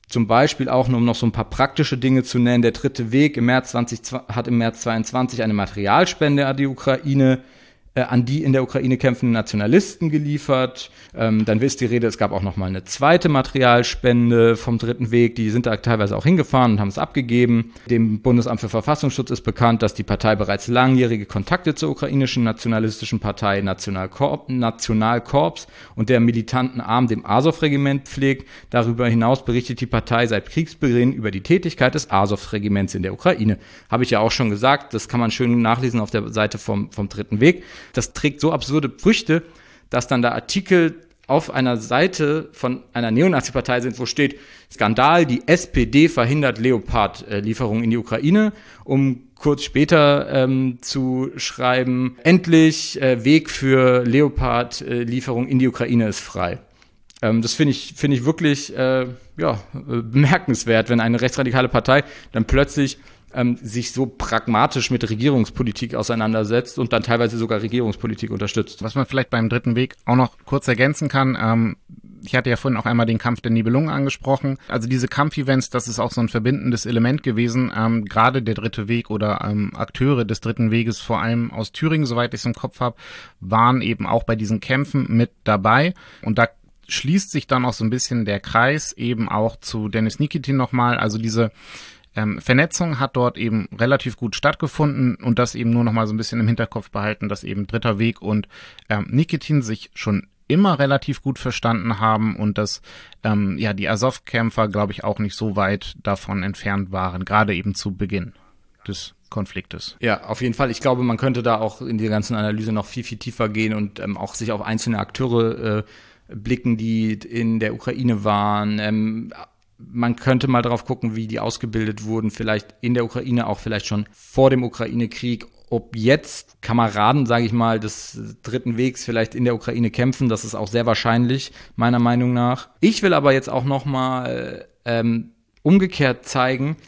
Zum Beispiel auch, nur um noch so ein paar praktische Dinge zu nennen, der Dritte Weg im März zwanzig hat im März zweiundzwanzig eine Materialspende an die Ukraine, äh, an die in der Ukraine kämpfenden Nationalisten geliefert. Ähm, dann ist die Rede, es gab auch noch mal eine zweite Materialspende vom Dritten Weg. Die sind da teilweise auch hingefahren und haben es abgegeben. Dem Bundesamt für Verfassungsschutz ist bekannt, dass die Partei bereits langjährige Kontakte zur ukrainischen nationalistischen Partei Nationalkorps, Nationalkorps und der militanten Arm, dem Asow-Regiment, pflegt. Darüber hinaus berichtet die Partei seit Kriegsbeginn über die Tätigkeit des Asow-Regiments in der Ukraine. Habe ich ja auch schon gesagt, das kann man schön nachlesen auf der Seite vom, vom Dritten Weg. Das trägt so absurde Früchte, dass dann da Artikel auf einer Seite von einer Neonazi-Partei sind, wo steht, Skandal, die S P D verhindert Leopard-Lieferungen in die Ukraine, um kurz später ähm, zu schreiben, endlich äh, Weg für Leopard-Lieferungen in die Ukraine ist frei. Ähm, das finde ich, finde ich wirklich äh, ja, äh, bemerkenswert, wenn eine rechtsradikale Partei dann plötzlich ähm, sich so pragmatisch mit Regierungspolitik auseinandersetzt und dann teilweise sogar Regierungspolitik unterstützt.
Was man vielleicht beim Dritten Weg auch noch kurz ergänzen kann, ähm, ich hatte ja vorhin auch einmal den Kampf der Nibelungen angesprochen. Also diese Kampfevents, das ist auch so ein verbindendes Element gewesen. Ähm, gerade der Dritte Weg oder ähm, Akteure des Dritten Weges, vor allem aus Thüringen, soweit ich es im Kopf habe, waren eben auch bei diesen Kämpfen mit dabei. Und da schließt sich dann auch so ein bisschen der Kreis eben auch zu Dennis Nikitin nochmal. Also diese Ähm, Vernetzung hat dort eben relativ gut stattgefunden und das eben nur noch mal so ein bisschen im Hinterkopf behalten, dass eben Dritter Weg und ähm, Nikitin sich schon immer relativ gut verstanden haben und dass ähm, ja die Asow-Kämpfer, glaube ich, auch nicht so weit davon entfernt waren, gerade eben zu Beginn des Konfliktes.
Ja, auf jeden Fall. Ich glaube, man könnte da auch in die ganzen Analyse noch viel, viel tiefer gehen und ähm, auch sich auf einzelne Akteure äh, blicken, die in der Ukraine waren. Ähm, Man könnte mal drauf gucken, wie die ausgebildet wurden, vielleicht in der Ukraine, auch vielleicht schon vor dem Ukraine-Krieg. Ob jetzt Kameraden, sage ich mal, des Dritten Wegs vielleicht in der Ukraine kämpfen, das ist auch sehr wahrscheinlich, meiner Meinung nach. Ich will aber jetzt auch noch mal ähm, umgekehrt zeigen,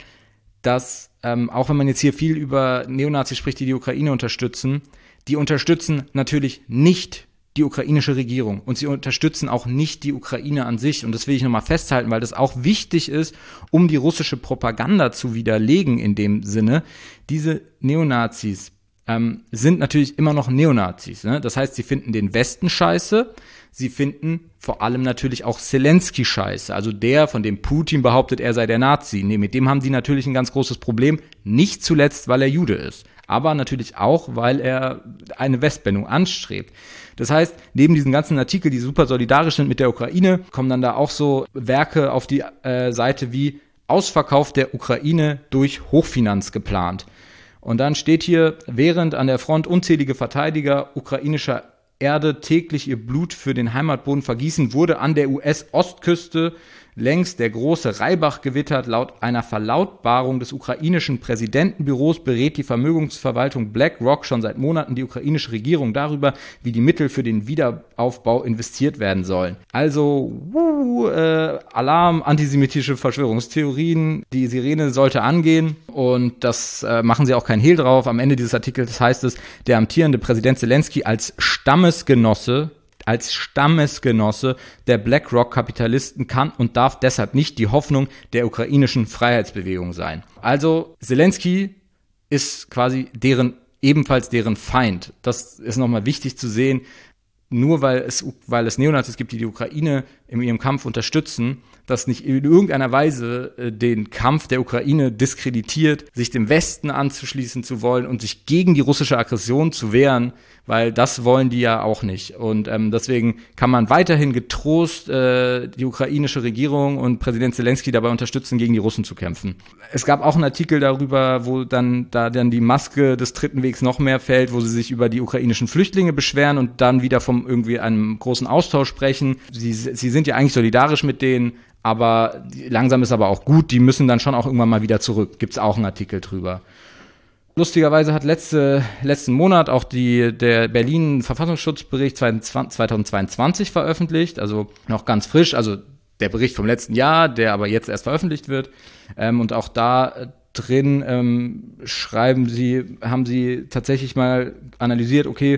dass, ähm, auch wenn man jetzt hier viel über Neonazis spricht, die die Ukraine unterstützen, die unterstützen natürlich nicht die ukrainische Regierung und sie unterstützen auch nicht die Ukraine an sich und das will ich nochmal festhalten, weil das auch wichtig ist, um die russische Propaganda zu widerlegen in dem Sinne. Diese Neonazis ähm, sind natürlich immer noch Neonazis, ne? Das heißt, sie finden den Westen scheiße, sie finden vor allem natürlich auch Zelensky scheiße, also der, von dem Putin behauptet, er sei der Nazi. Nee, mit dem haben die natürlich ein ganz großes Problem, nicht zuletzt, weil er Jude ist, aber natürlich auch, weil er eine Westwendung anstrebt. Das heißt, neben diesen ganzen Artikeln, die super solidarisch sind mit der Ukraine, kommen dann da auch so Werke auf die äh, Seite wie Ausverkauf der Ukraine durch Hochfinanz geplant. Und dann steht hier, während an der Front unzählige Verteidiger ukrainischer Erde täglich ihr Blut für den Heimatboden vergießen, wurde an der U S-Ostküste längst der große Reibach gewittert. Laut einer Verlautbarung des ukrainischen Präsidentenbüros berät die Vermögensverwaltung BlackRock schon seit Monaten die ukrainische Regierung darüber, wie die Mittel für den Wiederaufbau investiert werden sollen. Also, wuh, äh, Alarm, antisemitische Verschwörungstheorien, die Sirene sollte angehen und das äh, machen sie auch kein Hehl drauf. Am Ende dieses Artikels heißt es, der amtierende Präsident Zelensky als Stammesgenosse als Stammesgenosse der BlackRock-Kapitalisten kann und darf deshalb nicht die Hoffnung der ukrainischen Freiheitsbewegung sein. Also Zelensky ist quasi deren, ebenfalls deren Feind. Das ist nochmal wichtig zu sehen. Nur weil es, weil es Neonazis gibt, die die Ukraine in ihrem Kampf unterstützen, das nicht in irgendeiner Weise äh, den Kampf der Ukraine diskreditiert, sich dem Westen anzuschließen zu wollen und sich gegen die russische Aggression zu wehren, weil das wollen die ja auch nicht. Und ähm, deswegen kann man weiterhin getrost äh, die ukrainische Regierung und Präsident Zelensky dabei unterstützen, gegen die Russen zu kämpfen. Es gab auch einen Artikel darüber, wo dann da dann die Maske des Dritten Wegs noch mehr fällt, wo sie sich über die ukrainischen Flüchtlinge beschweren und dann wieder vom irgendwie einem großen Austausch sprechen. Sie, sie sind ja eigentlich solidarisch mit denen, aber langsam ist aber auch gut, die müssen dann schon auch irgendwann mal wieder zurück. Gibt's auch einen Artikel drüber. Lustigerweise hat letzte, letzten Monat auch die, der Berlin-Verfassungsschutzbericht zweitausendzweiundzwanzig veröffentlicht, also noch ganz frisch, also der Bericht vom letzten Jahr, der aber jetzt erst veröffentlicht wird. Ähm, und auch da drin ähm, schreiben sie, haben sie tatsächlich mal analysiert, okay,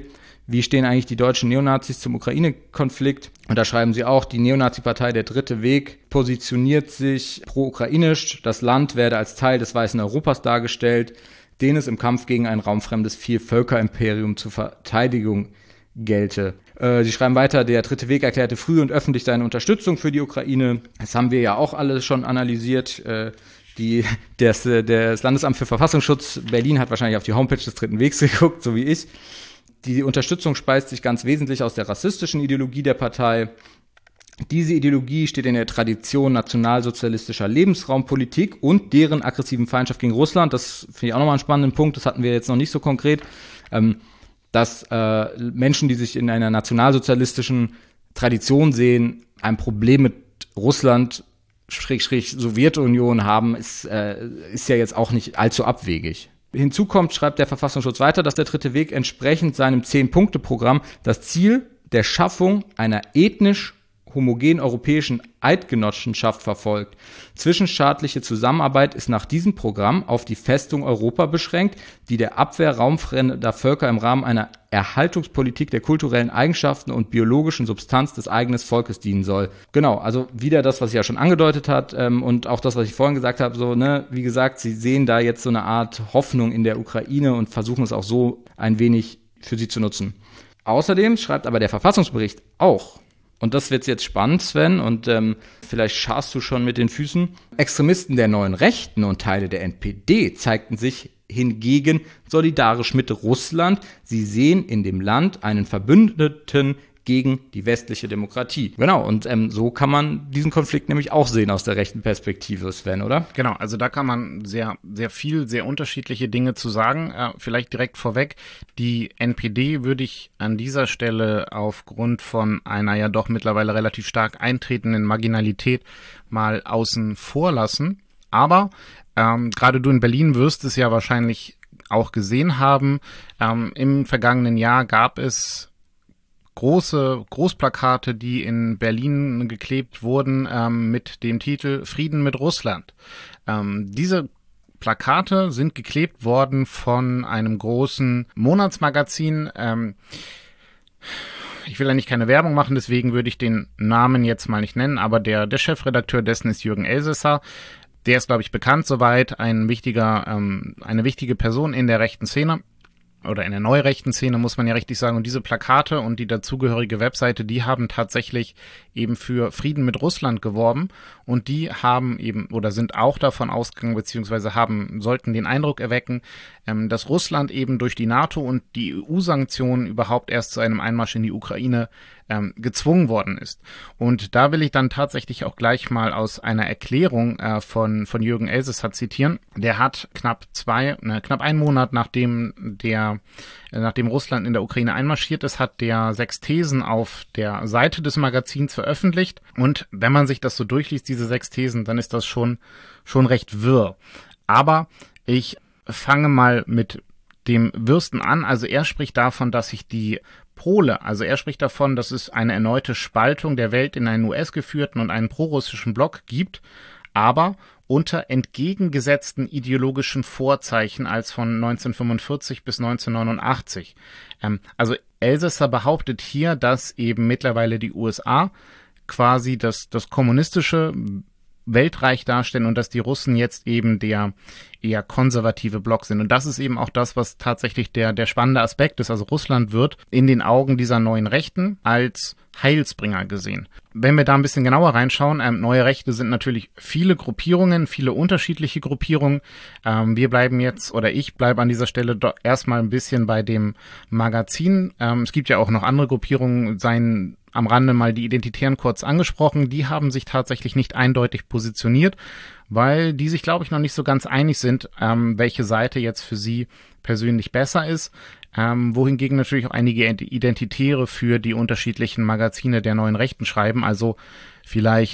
wie stehen eigentlich die deutschen Neonazis zum Ukraine-Konflikt? Und da schreiben sie auch, die Neonazi-Partei Der Dritte Weg positioniert sich pro-ukrainisch. Das Land werde als Teil des weißen Europas dargestellt, den es im Kampf gegen ein raumfremdes Vielvölkerimperium zur Verteidigung gelte. Äh, sie schreiben weiter, der Dritte Weg erklärte früh und öffentlich seine Unterstützung für die Ukraine. Das haben wir ja auch alle schon analysiert. Äh, die, das, das Landesamt für Verfassungsschutz Berlin hat wahrscheinlich auf die Homepage des Dritten Wegs geguckt, so wie ich. Die Unterstützung speist sich ganz wesentlich aus der rassistischen Ideologie der Partei. Diese Ideologie steht in der Tradition nationalsozialistischer Lebensraumpolitik und deren aggressiven Feindschaft gegen Russland. Das finde ich auch nochmal einen spannenden Punkt, das hatten wir jetzt noch nicht so konkret. Ähm, dass äh, Menschen, die sich in einer nationalsozialistischen Tradition sehen, ein Problem mit Russland, Schrägstrich Sowjetunion haben, ist, äh, ist ja jetzt auch nicht allzu abwegig. Hinzu kommt, schreibt der Verfassungsschutz weiter, dass der Dritte Weg entsprechend seinem Zehn-Punkte-Programm das Ziel der Schaffung einer ethnisch homogenen europäischen Eidgenossenschaft verfolgt. Zwischenstaatliche Zusammenarbeit ist nach diesem Programm auf die Festung Europa beschränkt, die der Abwehr raumfremder Völker im Rahmen einer Erhaltungspolitik der kulturellen Eigenschaften und biologischen Substanz des eigenen Volkes dienen soll. Genau, also wieder das, was ich ja schon angedeutet hat ähm, und auch das, was ich vorhin gesagt habe, so, ne, wie gesagt, sie sehen da jetzt so eine Art Hoffnung in der Ukraine und versuchen es auch so ein wenig für sie zu nutzen. Außerdem schreibt aber der Verfassungsbericht auch, und das wird jetzt spannend, Sven, und ähm, vielleicht scharst du schon mit den Füßen. Extremisten der neuen Rechten und Teile der N P D zeigten sich hingegen solidarisch mit Russland. Sie sehen in dem Land einen Verbündeten gegen die westliche Demokratie. Genau, und ähm, so kann man diesen Konflikt nämlich auch sehen aus der rechten Perspektive, Sven, oder?
Genau, also da kann man sehr, sehr viel, sehr unterschiedliche Dinge zu sagen. Äh, vielleicht direkt vorweg, die N P D würde ich an dieser Stelle aufgrund von einer ja doch mittlerweile relativ stark eintretenden Marginalität mal außen vor lassen. Aber ähm, gerade du in Berlin wirst es ja wahrscheinlich auch gesehen haben. Ähm, im vergangenen Jahr gab es große Großplakate, die in Berlin geklebt wurden ähm, mit dem Titel Frieden mit Russland. Ähm, diese Plakate sind geklebt worden von einem großen Monatsmagazin. Ähm, ich will eigentlich keine Werbung machen, deswegen würde ich den Namen jetzt mal nicht nennen, aber der, der Chefredakteur dessen ist Jürgen Elsässer. Der ist, glaube ich, bekannt soweit, ein wichtiger, ähm, eine wichtige Person in der rechten Szene. Oder in der neurechten Szene, muss man ja richtig sagen. Und diese Plakate und die dazugehörige Webseite, die haben tatsächlich eben für Frieden mit Russland geworben. Und die haben eben oder sind auch davon ausgegangen, beziehungsweise haben, sollten den Eindruck erwecken, ähm, dass Russland eben durch die NATO und die E U-Sanktionen überhaupt erst zu einem Einmarsch in die Ukraine ähm, gezwungen worden ist. Und da will ich dann tatsächlich auch gleich mal aus einer Erklärung äh, von, von Jürgen Elsässer zitieren. Der hat knapp zwei, ne, knapp einen Monat nachdem der Nachdem Russland in der Ukraine einmarschiert ist, hat der sechs Thesen auf der Seite des Magazins veröffentlicht. Und wenn man sich das so durchliest, diese sechs Thesen, dann ist das schon, schon recht wirr. Aber ich fange mal mit dem Wirsten an. Also er spricht davon, dass sich die Pole, also er spricht davon, dass es eine erneute Spaltung der Welt in einen U S-geführten und einen prorussischen Block gibt, aber unter entgegengesetzten ideologischen Vorzeichen als von neunzehnhundertfünfundvierzig bis neunzehnhundertneunundachtzig. Ähm, also Elsässer behauptet hier, dass eben mittlerweile die U S A quasi das, das kommunistische Weltreich darstellen und dass die Russen jetzt eben der eher konservative Block sind. Und das ist eben auch das, was tatsächlich der, der spannende Aspekt ist. Also Russland wird in den Augen dieser neuen Rechten als Heilsbringer gesehen. Wenn wir da ein bisschen genauer reinschauen, ähm, neue Rechte sind natürlich viele Gruppierungen, viele unterschiedliche Gruppierungen. Ähm, wir bleiben jetzt, oder ich bleibe an dieser Stelle doch erstmal ein bisschen bei dem Magazin. Ähm, es gibt ja auch noch andere Gruppierungen, seien am Rande mal die Identitären kurz angesprochen. Die haben sich tatsächlich nicht eindeutig positioniert, weil die sich, glaube ich, noch nicht so ganz einig sind, ähm, welche Seite jetzt für sie persönlich besser ist. Ähm, wohingegen natürlich auch einige Identitäre für die unterschiedlichen Magazine der neuen Rechten schreiben. Also vielleicht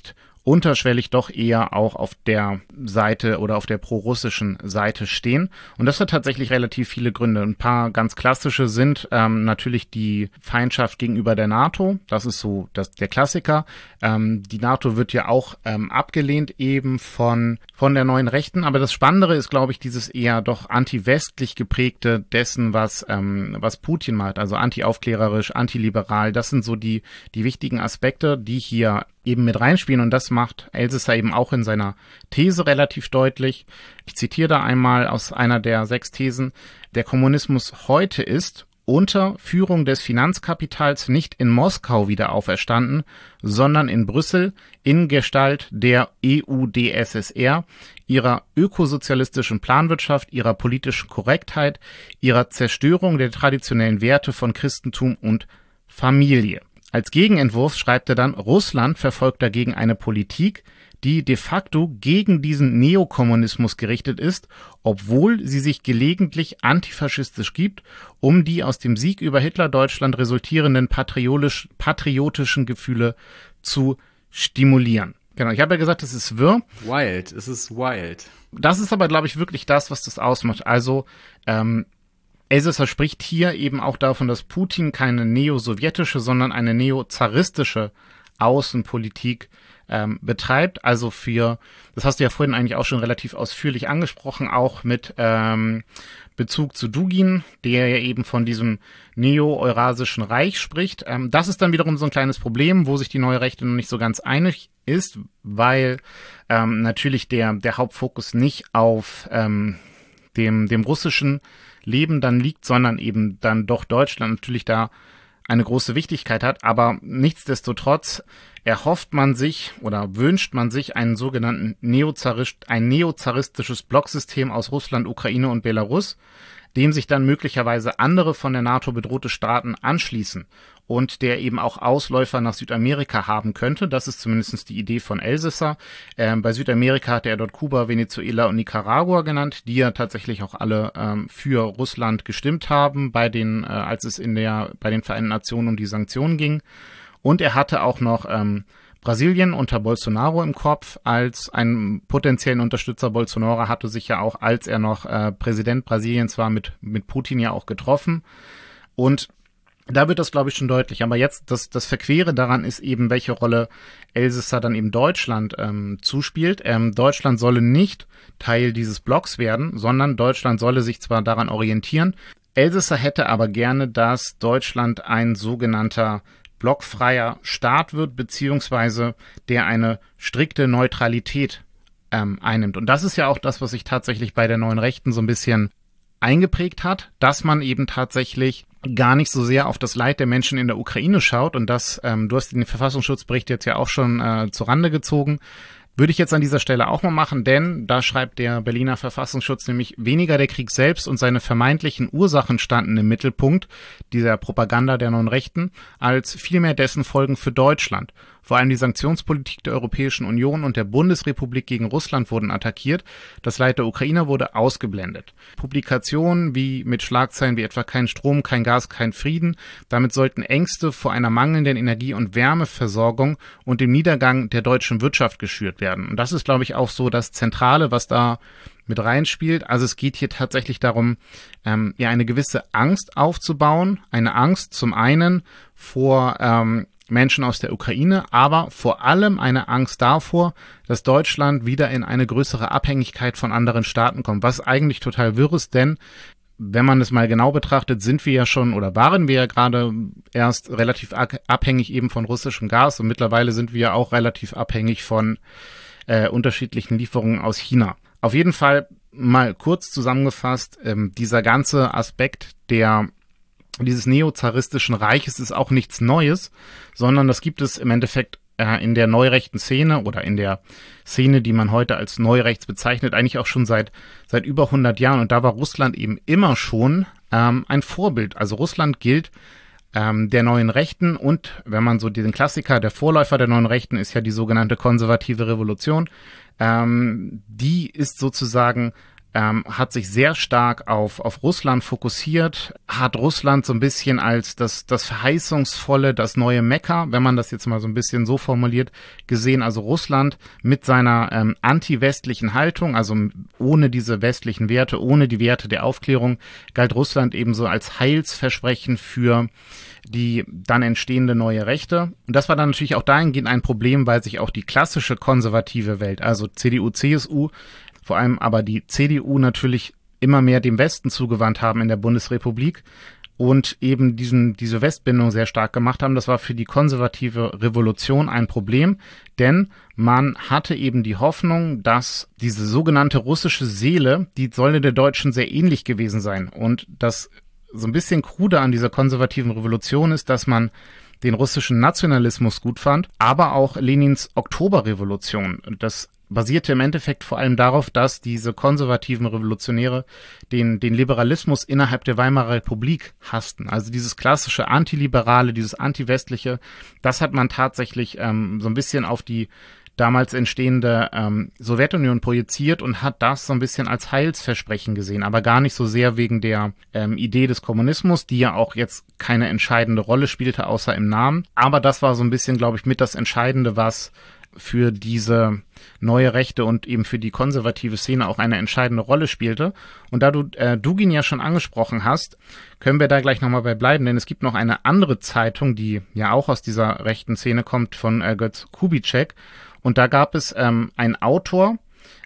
unterschwellig doch eher auch auf der Seite oder auf der prorussischen Seite stehen. Und das hat tatsächlich relativ viele Gründe. Ein paar ganz klassische sind ähm, natürlich die Feindschaft gegenüber der NATO. Das ist so das, der Klassiker. Ähm, die NATO wird ja auch ähm, abgelehnt eben von, von der neuen Rechten. Aber das Spannendere ist, glaube ich, dieses eher doch anti-westlich geprägte dessen, was, ähm, was Putin macht. Also anti-aufklärerisch, antiliberal. Das sind so die, die wichtigen Aspekte, die hier eben mit reinspielen, und das macht Elsässer eben auch in seiner These relativ deutlich. Ich zitiere da einmal aus einer der sechs Thesen: Der Kommunismus heute ist unter Führung des Finanzkapitals nicht in Moskau wieder auferstanden, sondern in Brüssel in Gestalt der E U D S S R, ihrer ökosozialistischen Planwirtschaft, ihrer politischen Korrektheit, ihrer Zerstörung der traditionellen Werte von Christentum und Familie. Als Gegenentwurf schreibt er dann: Russland verfolgt dagegen eine Politik, die de facto gegen diesen Neokommunismus gerichtet ist, obwohl sie sich gelegentlich antifaschistisch gibt, um die aus dem Sieg über Hitler-Deutschland resultierenden patriotisch, patriotischen Gefühle zu stimulieren. Genau, ich habe ja gesagt, es ist wirr.
Wild, es ist wild.
Das ist aber, glaube ich, wirklich das, was das ausmacht. Also, ähm, Elsässer spricht hier eben auch davon, dass Putin keine neo-sowjetische, sondern eine neo-zaristische Außenpolitik ähm, betreibt. Also für, das hast du ja vorhin eigentlich auch schon relativ ausführlich angesprochen, auch mit ähm, Bezug zu Dugin, der ja eben von diesem neo-eurasischen Reich spricht. Ähm, das ist dann wiederum so ein kleines Problem, wo sich die neue Rechte noch nicht so ganz einig ist, weil ähm, natürlich der, der Hauptfokus nicht auf ähm, dem, dem russischen Leben dann liegt, sondern eben dann doch Deutschland natürlich da eine große Wichtigkeit hat. Aber nichtsdestotrotz erhofft man sich oder wünscht man sich einen sogenannten Neozarist, ein neozaristisches Blocksystem aus Russland, Ukraine und Belarus, dem sich dann möglicherweise andere von der NATO bedrohte Staaten anschließen und der eben auch Ausläufer nach Südamerika haben könnte. Das ist zumindest die Idee von Elsässer. Ähm, bei Südamerika hat er dort Kuba, Venezuela und Nicaragua genannt, die ja tatsächlich auch alle ähm, für Russland gestimmt haben, bei den, äh, als es in der, bei den Vereinten Nationen um die Sanktionen ging. Und er hatte auch noch ähm, Brasilien unter Bolsonaro im Kopf als einen potenziellen Unterstützer. Bolsonaro hatte sich ja auch, als er noch äh, Präsident Brasiliens war, mit, mit Putin ja auch getroffen. Und da wird das, glaube ich, schon deutlich. Aber jetzt, das, das Verquere daran ist eben, welche Rolle Elsässer dann eben Deutschland ähm, zuspielt. Ähm, Deutschland solle nicht Teil dieses Blocks werden, sondern Deutschland solle sich zwar daran orientieren. Elsässer hätte aber gerne, dass Deutschland ein sogenannter blockfreier Staat wird, beziehungsweise der eine strikte Neutralität ähm, einnimmt. Und das ist ja auch das, was sich tatsächlich bei der neuen Rechten so ein bisschen eingeprägt hat, dass man eben tatsächlich gar nicht so sehr auf das Leid der Menschen in der Ukraine schaut. Und das, ähm, du hast den Verfassungsschutzbericht jetzt ja auch schon äh, zu Rande gezogen. Würde ich jetzt an dieser Stelle auch mal machen, denn da schreibt der Berliner Verfassungsschutz nämlich: Weniger der Krieg selbst und seine vermeintlichen Ursachen standen im Mittelpunkt dieser Propaganda der neuen Rechten, als vielmehr dessen Folgen für Deutschland. Vor allem die Sanktionspolitik der Europäischen Union und der Bundesrepublik gegen Russland wurden attackiert. Das Leid der Ukrainer wurde ausgeblendet. Publikationen wie mit Schlagzeilen wie etwa kein Strom, kein Gas, kein Frieden. Damit sollten Ängste vor einer mangelnden Energie- und Wärmeversorgung und dem Niedergang der deutschen Wirtschaft geschürt werden. Und das ist, glaube ich, auch so das Zentrale, was da mit reinspielt. Also es geht hier tatsächlich darum, ähm, ja, eine gewisse Angst aufzubauen. Eine Angst zum einen vor ähm, Menschen aus der Ukraine, aber vor allem eine Angst davor, dass Deutschland wieder in eine größere Abhängigkeit von anderen Staaten kommt, was eigentlich total wirr ist, denn wenn man es mal genau betrachtet, sind wir ja schon oder waren wir ja gerade erst relativ abhängig eben von russischem Gas und mittlerweile sind wir auch relativ abhängig von äh, unterschiedlichen Lieferungen aus China. Auf jeden Fall mal kurz zusammengefasst, ähm, dieser ganze Aspekt der dieses neozaristischen Reiches ist auch nichts Neues, sondern das gibt es im Endeffekt äh, in der neurechten Szene oder in der Szene, die man heute als neurechts bezeichnet, eigentlich auch schon seit seit über hundert Jahren. Und da war Russland eben immer schon ähm, ein Vorbild. Also Russland gilt ähm, der neuen Rechten und wenn man so diesen Klassiker, der Vorläufer der neuen Rechten ist ja die sogenannte konservative Revolution. Ähm, die ist sozusagen ähm, hat sich sehr stark auf, auf Russland fokussiert, hat Russland so ein bisschen als das, das verheißungsvolle, das neue Mekka, wenn man das jetzt mal so ein bisschen so formuliert, gesehen. Also Russland mit seiner ähm, anti-westlichen Haltung, also ohne diese westlichen Werte, ohne die Werte der Aufklärung, galt Russland ebenso als Heilsversprechen für die dann entstehende neue Rechte. Und das war dann natürlich auch dahingehend ein Problem, weil sich auch die klassische konservative Welt, also C D U, C S U, vor allem aber die C D U natürlich immer mehr dem Westen zugewandt haben in der Bundesrepublik und eben diesen, diese Westbindung sehr stark gemacht haben. Das war für die konservative Revolution ein Problem, denn man hatte eben die Hoffnung, dass diese sogenannte russische Seele, die solle der Deutschen sehr ähnlich gewesen sein. Und das so ein bisschen krude an dieser konservativen Revolution ist, dass man den russischen Nationalismus gut fand, aber auch Lenins Oktoberrevolution. Das basierte im Endeffekt vor allem darauf, dass diese konservativen Revolutionäre den, den Liberalismus innerhalb der Weimarer Republik hassten. Also dieses klassische Antiliberale, dieses Antiwestliche, das hat man tatsächlich ähm, so ein bisschen auf die damals entstehende ähm, Sowjetunion projiziert und hat das so ein bisschen als Heilsversprechen gesehen, aber gar nicht so sehr wegen der ähm, Idee des Kommunismus, die ja auch jetzt keine entscheidende Rolle spielte, außer im Namen. Aber das war so ein bisschen, glaube ich, mit das Entscheidende, was für diese neue Rechte und eben für die konservative Szene auch eine entscheidende Rolle spielte. Und da du äh, Dugin ja schon angesprochen hast, können wir da gleich nochmal bei bleiben, denn es gibt noch eine andere Zeitung, die ja auch aus dieser rechten Szene kommt, von äh, Götz Kubitschek. Und da gab es ähm, einen Autor,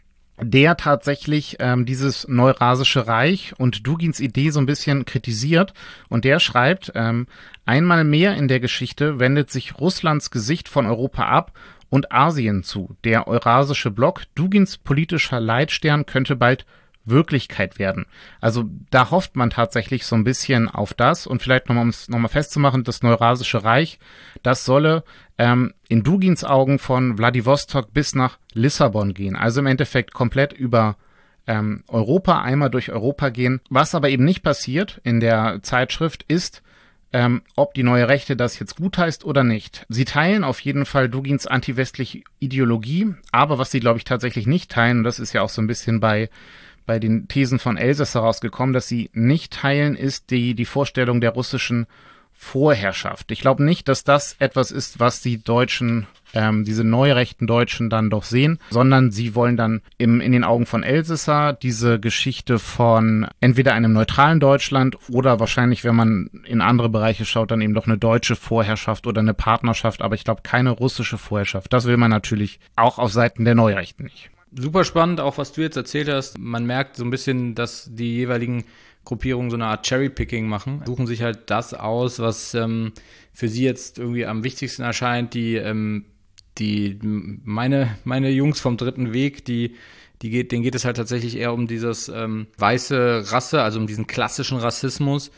der tatsächlich ähm, dieses Neurasische Reich und Dugins Idee so ein bisschen kritisiert. Und der schreibt, ähm, einmal mehr in der Geschichte wendet sich Russlands Gesicht von Europa ab und Asien zu. Der Eurasische Block, Dugins politischer Leitstern, könnte bald Wirklichkeit werden. Also da hofft man tatsächlich so ein bisschen auf das. Und vielleicht nochmal, um es nochmal festzumachen, das Neurasische Reich, das solle ähm, in Dugins Augen von Wladiwostok bis nach Lissabon gehen. Also im Endeffekt komplett über ähm, Europa, einmal durch Europa gehen. Was aber eben nicht passiert in der Zeitschrift ist, ähm, ob die neue Rechte das jetzt gutheißt oder nicht. Sie teilen auf jeden Fall Dugins antiwestliche Ideologie, aber was sie, glaube ich, tatsächlich nicht teilen, und das ist ja auch so ein bisschen bei bei den Thesen von Elsäss herausgekommen, dass sie nicht teilen, ist die, die Vorstellung der russischen Vorherrschaft. Ich glaube nicht, dass das etwas ist, was die Deutschen, ähm, diese neurechten Deutschen dann doch sehen, sondern sie wollen dann im, in den Augen von Elsässer diese Geschichte von entweder einem neutralen Deutschland oder wahrscheinlich, wenn man in andere Bereiche schaut, dann eben doch eine deutsche Vorherrschaft oder eine Partnerschaft, aber ich glaube keine russische Vorherrschaft. Das will man natürlich auch auf Seiten der Neurechten nicht.
Super spannend, auch was du jetzt erzählt hast. Man merkt so ein bisschen, dass die jeweiligen Gruppierungen so eine Art Cherry-Picking machen. Suchen sich halt das aus, was ähm, für sie jetzt irgendwie am wichtigsten erscheint. Die, ähm, die meine, meine Jungs vom dritten Weg, die, die geht, denen geht es halt tatsächlich eher um dieses ähm, weiße Rasse, also um diesen klassischen Rassismus.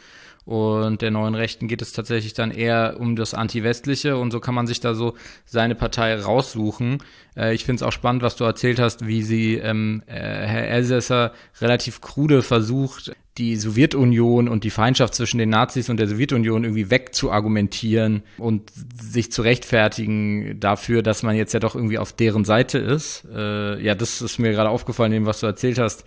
Und der neuen Rechten geht es tatsächlich dann eher um das Anti-Westliche und so kann man sich da so seine Partei raussuchen. Äh, ich finde es auch spannend, was du erzählt hast, wie sie ähm, äh, Herr Elsässer relativ krude versucht, die Sowjetunion und die Feindschaft zwischen den Nazis und der Sowjetunion irgendwie wegzuargumentieren und sich zu rechtfertigen dafür, dass man jetzt ja doch irgendwie auf deren Seite ist. Äh, ja, das ist mir gerade aufgefallen, dem was du erzählt hast.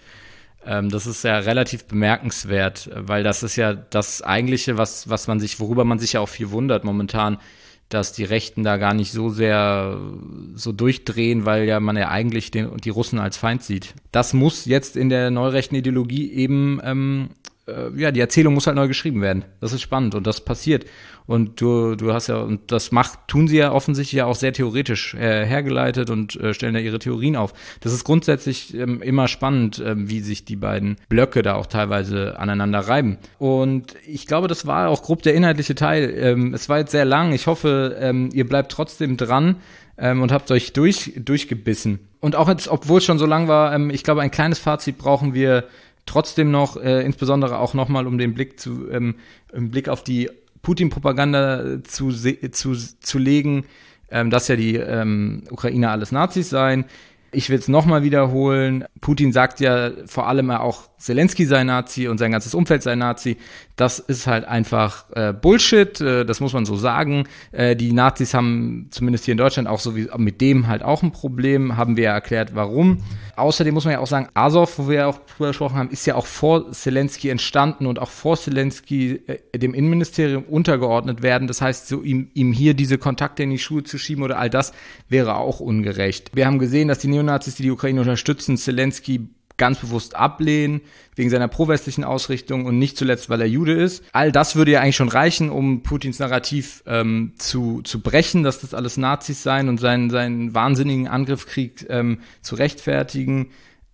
Das ist ja relativ bemerkenswert, weil das ist ja das Eigentliche, was, was man sich, worüber man sich ja auch viel wundert momentan, dass die Rechten da gar nicht so sehr so durchdrehen, weil ja man ja eigentlich den, die Russen als Feind sieht. Das muss jetzt in der neurechten Ideologie eben, ähm, äh, ja, die Erzählung muss halt neu geschrieben werden. Das ist spannend und das passiert. Und du, du hast ja, und das macht, tun sie ja offensichtlich ja auch sehr theoretisch äh, hergeleitet und äh, stellen da ihre Theorien auf. Das ist grundsätzlich ähm, immer spannend, äh, wie sich die beiden Blöcke da auch teilweise aneinander reiben. Und ich glaube, das war auch grob der inhaltliche Teil. Ähm, es war jetzt sehr lang. Ich hoffe, ähm, ihr bleibt trotzdem dran ähm, und habt euch durch, durchgebissen. Und auch jetzt, obwohl es schon so lang war, ähm, ich glaube, ein kleines Fazit brauchen wir trotzdem noch, äh, insbesondere auch nochmal, um den Blick zu, ähm, im Blick auf die Putin-Propaganda zu, zu, zu legen, ähm, dass ja die ähm, Ukrainer alles Nazis seien. Ich will es nochmal wiederholen. Putin sagt ja vor allem auch, Zelensky sei Nazi und sein ganzes Umfeld sei Nazi. Das ist halt einfach äh, Bullshit, äh, das muss man so sagen. Äh, die Nazis haben zumindest hier in Deutschland auch so wie mit dem halt auch ein Problem, haben wir ja erklärt, warum. Außerdem muss man ja auch sagen, Azov, wo wir ja auch drüber gesprochen haben, ist ja auch vor Zelensky entstanden und auch vor Zelensky äh, dem Innenministerium untergeordnet werden. Das heißt, so ihm, ihm hier diese Kontakte in die Schuhe zu schieben oder all das wäre auch ungerecht. Wir haben gesehen, dass die Neonazis, die die Ukraine unterstützen, Zelensky ganz bewusst ablehnen, wegen seiner pro-westlichen Ausrichtung und nicht zuletzt, weil er Jude ist. All das würde ja eigentlich schon reichen, um Putins Narrativ ähm, zu zu brechen, dass das alles Nazis seien und seinen seinen wahnsinnigen Angriffskrieg ähm, zu rechtfertigen.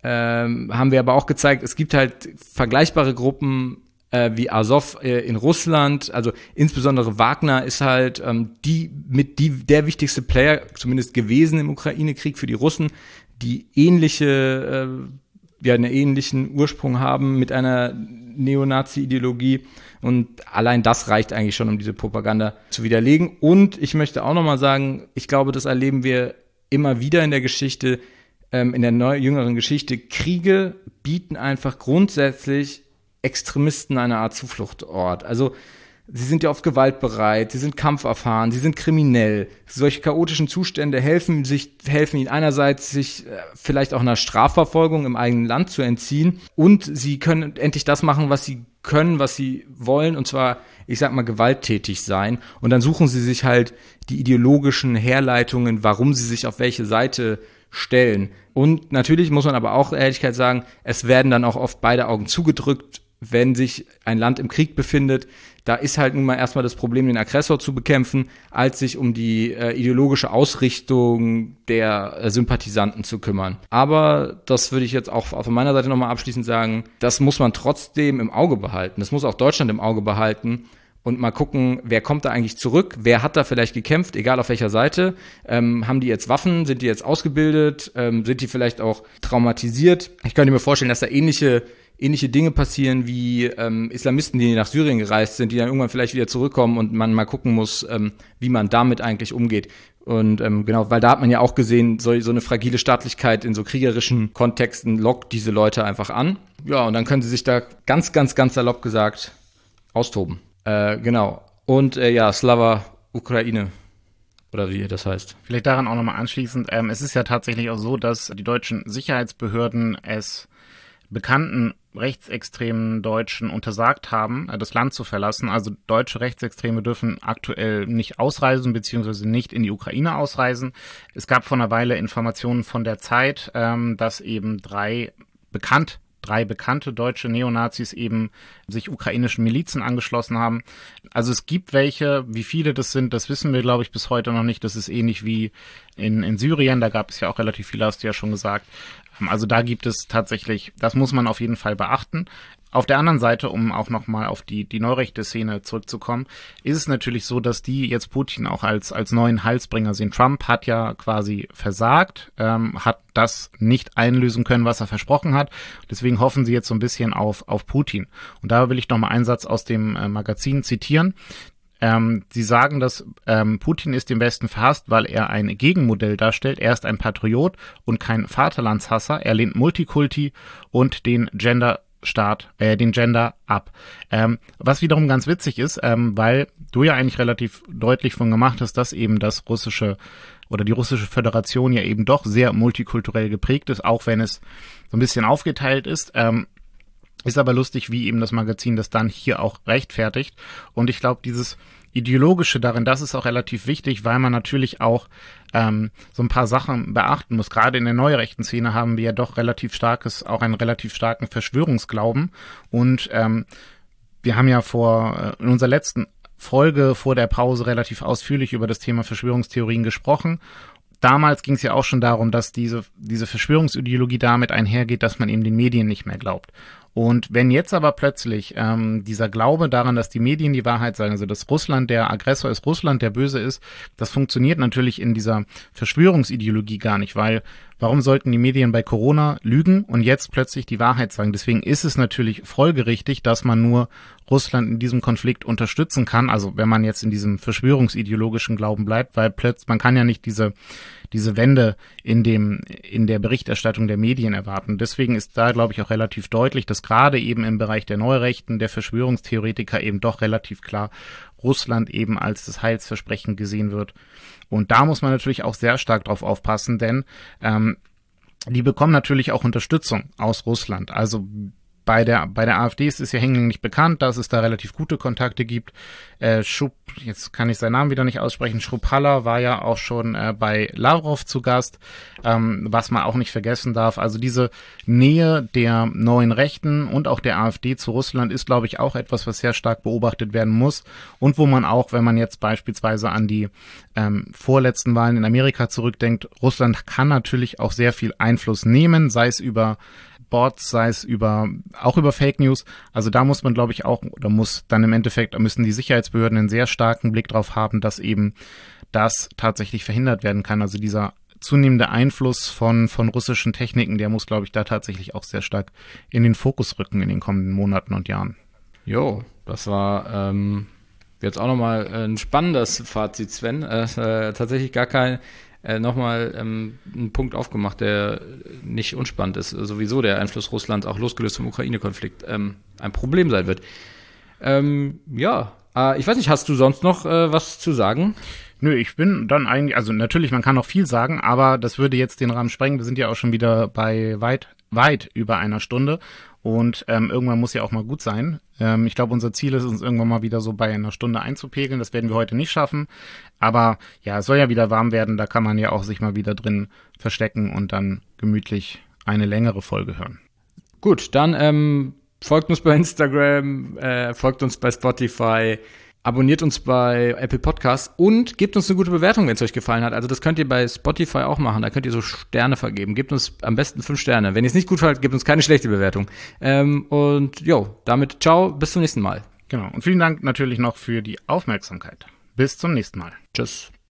Ähm, haben wir aber auch gezeigt, es gibt halt vergleichbare Gruppen äh, wie Azov äh, in Russland, also insbesondere Wagner ist halt ähm, die mit die der wichtigste Player zumindest gewesen im Ukraine-Krieg für die Russen, die ähnliche äh, ja einen ähnlichen Ursprung haben mit einer Neonazi-Ideologie und allein das reicht eigentlich schon, um diese Propaganda zu widerlegen. Und ich möchte auch nochmal sagen, ich glaube, das erleben wir immer wieder in der Geschichte, ähm, in der neu, jüngeren Geschichte. Kriege bieten einfach grundsätzlich Extremisten eine Art Zufluchtsort. Also sie sind ja oft gewaltbereit, sie sind kampferfahren, sie sind kriminell. Solche chaotischen Zustände helfen sich, helfen ihnen einerseits, sich äh, vielleicht auch einer Strafverfolgung im eigenen Land zu entziehen und sie können endlich das machen, was sie können, was sie wollen, und zwar, ich sag mal, gewalttätig sein. Und dann suchen sie sich halt die ideologischen Herleitungen, warum sie sich auf welche Seite stellen. Und natürlich muss man aber auch Ehrlichkeit sagen, es werden dann auch oft beide Augen zugedrückt, wenn sich ein Land im Krieg befindet. Da ist halt nun mal erstmal das Problem, den Aggressor zu bekämpfen, als sich um die äh, ideologische Ausrichtung der äh, Sympathisanten zu kümmern. Aber das würde ich jetzt auch von meiner Seite nochmal abschließend sagen, das muss man trotzdem im Auge behalten. Das muss auch Deutschland im Auge behalten und mal gucken, wer kommt da eigentlich zurück, wer hat da vielleicht gekämpft, egal auf welcher Seite. Ähm, haben die jetzt Waffen, sind die jetzt ausgebildet, ähm, sind die vielleicht auch traumatisiert? Ich könnte mir vorstellen, dass da ähnliche ähnliche Dinge passieren wie ähm, Islamisten, die nach Syrien gereist sind, die dann irgendwann vielleicht wieder zurückkommen und man mal gucken muss, ähm, wie man damit eigentlich umgeht. Und ähm, genau, weil da hat man ja auch gesehen, so, so eine fragile Staatlichkeit in so kriegerischen Kontexten lockt diese Leute einfach an. Ja, und dann können sie sich da ganz, ganz, ganz salopp gesagt austoben. Äh, genau. Und äh, ja, Slava Ukraine. Oder wie das heißt.
Vielleicht daran auch nochmal anschließend. Ähm, es ist ja tatsächlich auch so, dass die deutschen Sicherheitsbehörden es bekannten rechtsextremen Deutschen untersagt haben, das Land zu verlassen. Also deutsche Rechtsextreme dürfen aktuell nicht ausreisen beziehungsweise nicht in die Ukraine ausreisen. Es gab vor einer Weile Informationen von der Zeit, ähm, dass eben drei bekannt drei bekannte deutsche Neonazis eben sich ukrainischen Milizen angeschlossen haben. Also es gibt welche, wie viele das sind, das wissen wir, glaube ich, bis heute noch nicht. Das ist ähnlich wie in, in Syrien, da gab es ja auch relativ viele, hast du ja schon gesagt. Also da gibt es tatsächlich, das muss man auf jeden Fall beachten. Auf der anderen Seite, um auch nochmal auf die, die neurechte Szene zurückzukommen, ist es natürlich so, dass die jetzt Putin auch als, als neuen Halsbringer sehen. Trump hat ja quasi versagt, ähm, hat das nicht einlösen können, was er versprochen hat. Deswegen hoffen sie jetzt so ein bisschen auf, auf Putin. Und da will ich nochmal einen Satz aus dem äh, Magazin zitieren. Ähm, sie sagen, dass ähm, Putin ist dem Westen verhasst, weil er ein Gegenmodell darstellt. Er ist ein Patriot und kein Vaterlandshasser. Er lehnt Multikulti und den Gender Staat, äh, den Gender ab. Ähm, was wiederum ganz witzig ist, ähm, weil du ja eigentlich relativ deutlich von gemacht hast, dass eben das russische oder die russische Föderation ja eben doch sehr multikulturell geprägt ist, auch wenn es so ein bisschen aufgeteilt ist. Ähm, ist aber lustig, wie eben das Magazin das dann hier auch rechtfertigt. Und ich glaube, dieses Ideologische darin, das ist auch relativ wichtig, weil man natürlich auch ähm, so ein paar Sachen beachten muss. Gerade in der neurechten Szene haben wir ja doch relativ starkes, auch einen relativ starken Verschwörungsglauben. Und ähm, wir haben ja vor in unserer letzten Folge vor der Pause relativ ausführlich über das Thema Verschwörungstheorien gesprochen. Damals ging es ja auch schon darum, dass diese diese Verschwörungsideologie damit einhergeht, dass man eben den Medien nicht mehr glaubt. Und wenn jetzt aber plötzlich ähm, dieser Glaube daran, dass die Medien die Wahrheit sagen, also dass Russland der Aggressor ist, Russland der Böse ist, das funktioniert natürlich in dieser Verschwörungsideologie gar nicht, weil warum sollten die Medien bei Corona lügen und jetzt plötzlich die Wahrheit sagen? Deswegen ist es natürlich folgerichtig, dass man nur Russland in diesem Konflikt unterstützen kann, also wenn man jetzt in diesem verschwörungsideologischen Glauben bleibt, weil plötzlich, man kann ja nicht diese diese Wende in dem in der Berichterstattung der Medien erwarten. Deswegen ist da, glaube ich, auch relativ deutlich, dass dass gerade eben im Bereich der Neurechten, der Verschwörungstheoretiker eben doch relativ klar Russland eben als das Heilsversprechen gesehen wird. Und da muss man natürlich auch sehr stark drauf aufpassen, denn ähm, die bekommen natürlich auch Unterstützung aus Russland. Also Bei der, bei der AfD ist es ja hinlänglich bekannt, dass es da relativ gute Kontakte gibt. Äh, Schub, jetzt kann ich seinen Namen wieder nicht aussprechen, Schupalla war ja auch schon äh, bei Lavrov zu Gast, ähm, was man auch nicht vergessen darf. Also diese Nähe der neuen Rechten und auch der AfD zu Russland ist, glaube ich, auch etwas, was sehr stark beobachtet werden muss und wo man auch, wenn man jetzt beispielsweise an die ähm, vorletzten Wahlen in Amerika zurückdenkt, Russland kann natürlich auch sehr viel Einfluss nehmen, sei es über Bots, sei es über, auch über Fake News. Also da muss man, glaube ich, auch, oder muss dann im Endeffekt, müssen die Sicherheitsbehörden einen sehr starken Blick drauf haben, dass eben das tatsächlich verhindert werden kann. Also dieser zunehmende Einfluss von, von russischen Techniken, der muss, glaube ich, da tatsächlich auch sehr stark in den Fokus rücken in den kommenden Monaten und Jahren.
Jo, das war ähm, jetzt auch nochmal ein spannendes Fazit, Sven. Äh, äh, tatsächlich gar kein Äh, nochmal ähm, einen Punkt aufgemacht, der nicht unspannend ist. Sowieso der Einfluss Russlands, auch losgelöst vom Ukraine-Konflikt, ähm, ein Problem sein wird. Ähm, ja, äh, ich weiß nicht, hast du sonst noch äh, was zu sagen?
Nö, ich bin dann eigentlich, also natürlich, man kann noch viel sagen, aber das würde jetzt den Rahmen sprengen. Wir sind ja auch schon wieder bei weit, weit über einer Stunde und ähm, irgendwann muss ja auch mal gut sein. Ähm, ich glaube, unser Ziel ist, uns irgendwann mal wieder so bei einer Stunde einzupegeln. Das werden wir heute nicht schaffen. Aber ja, es soll ja wieder warm werden. Da kann man ja auch sich mal wieder drin verstecken und dann gemütlich eine längere Folge hören.
Gut, dann ähm, folgt uns bei Instagram, äh, folgt uns bei Spotify, abonniert uns bei Apple Podcasts und gebt uns eine gute Bewertung, wenn es euch gefallen hat. Also das könnt ihr bei Spotify auch machen. Da könnt ihr so Sterne vergeben. Gebt uns am besten fünf Sterne. Wenn ihr es nicht gut findet, gebt uns keine schlechte Bewertung. Ähm, und jo, damit ciao, bis zum nächsten Mal.
Genau. Und vielen Dank natürlich noch für die Aufmerksamkeit. Bis zum nächsten Mal.
Tschüss.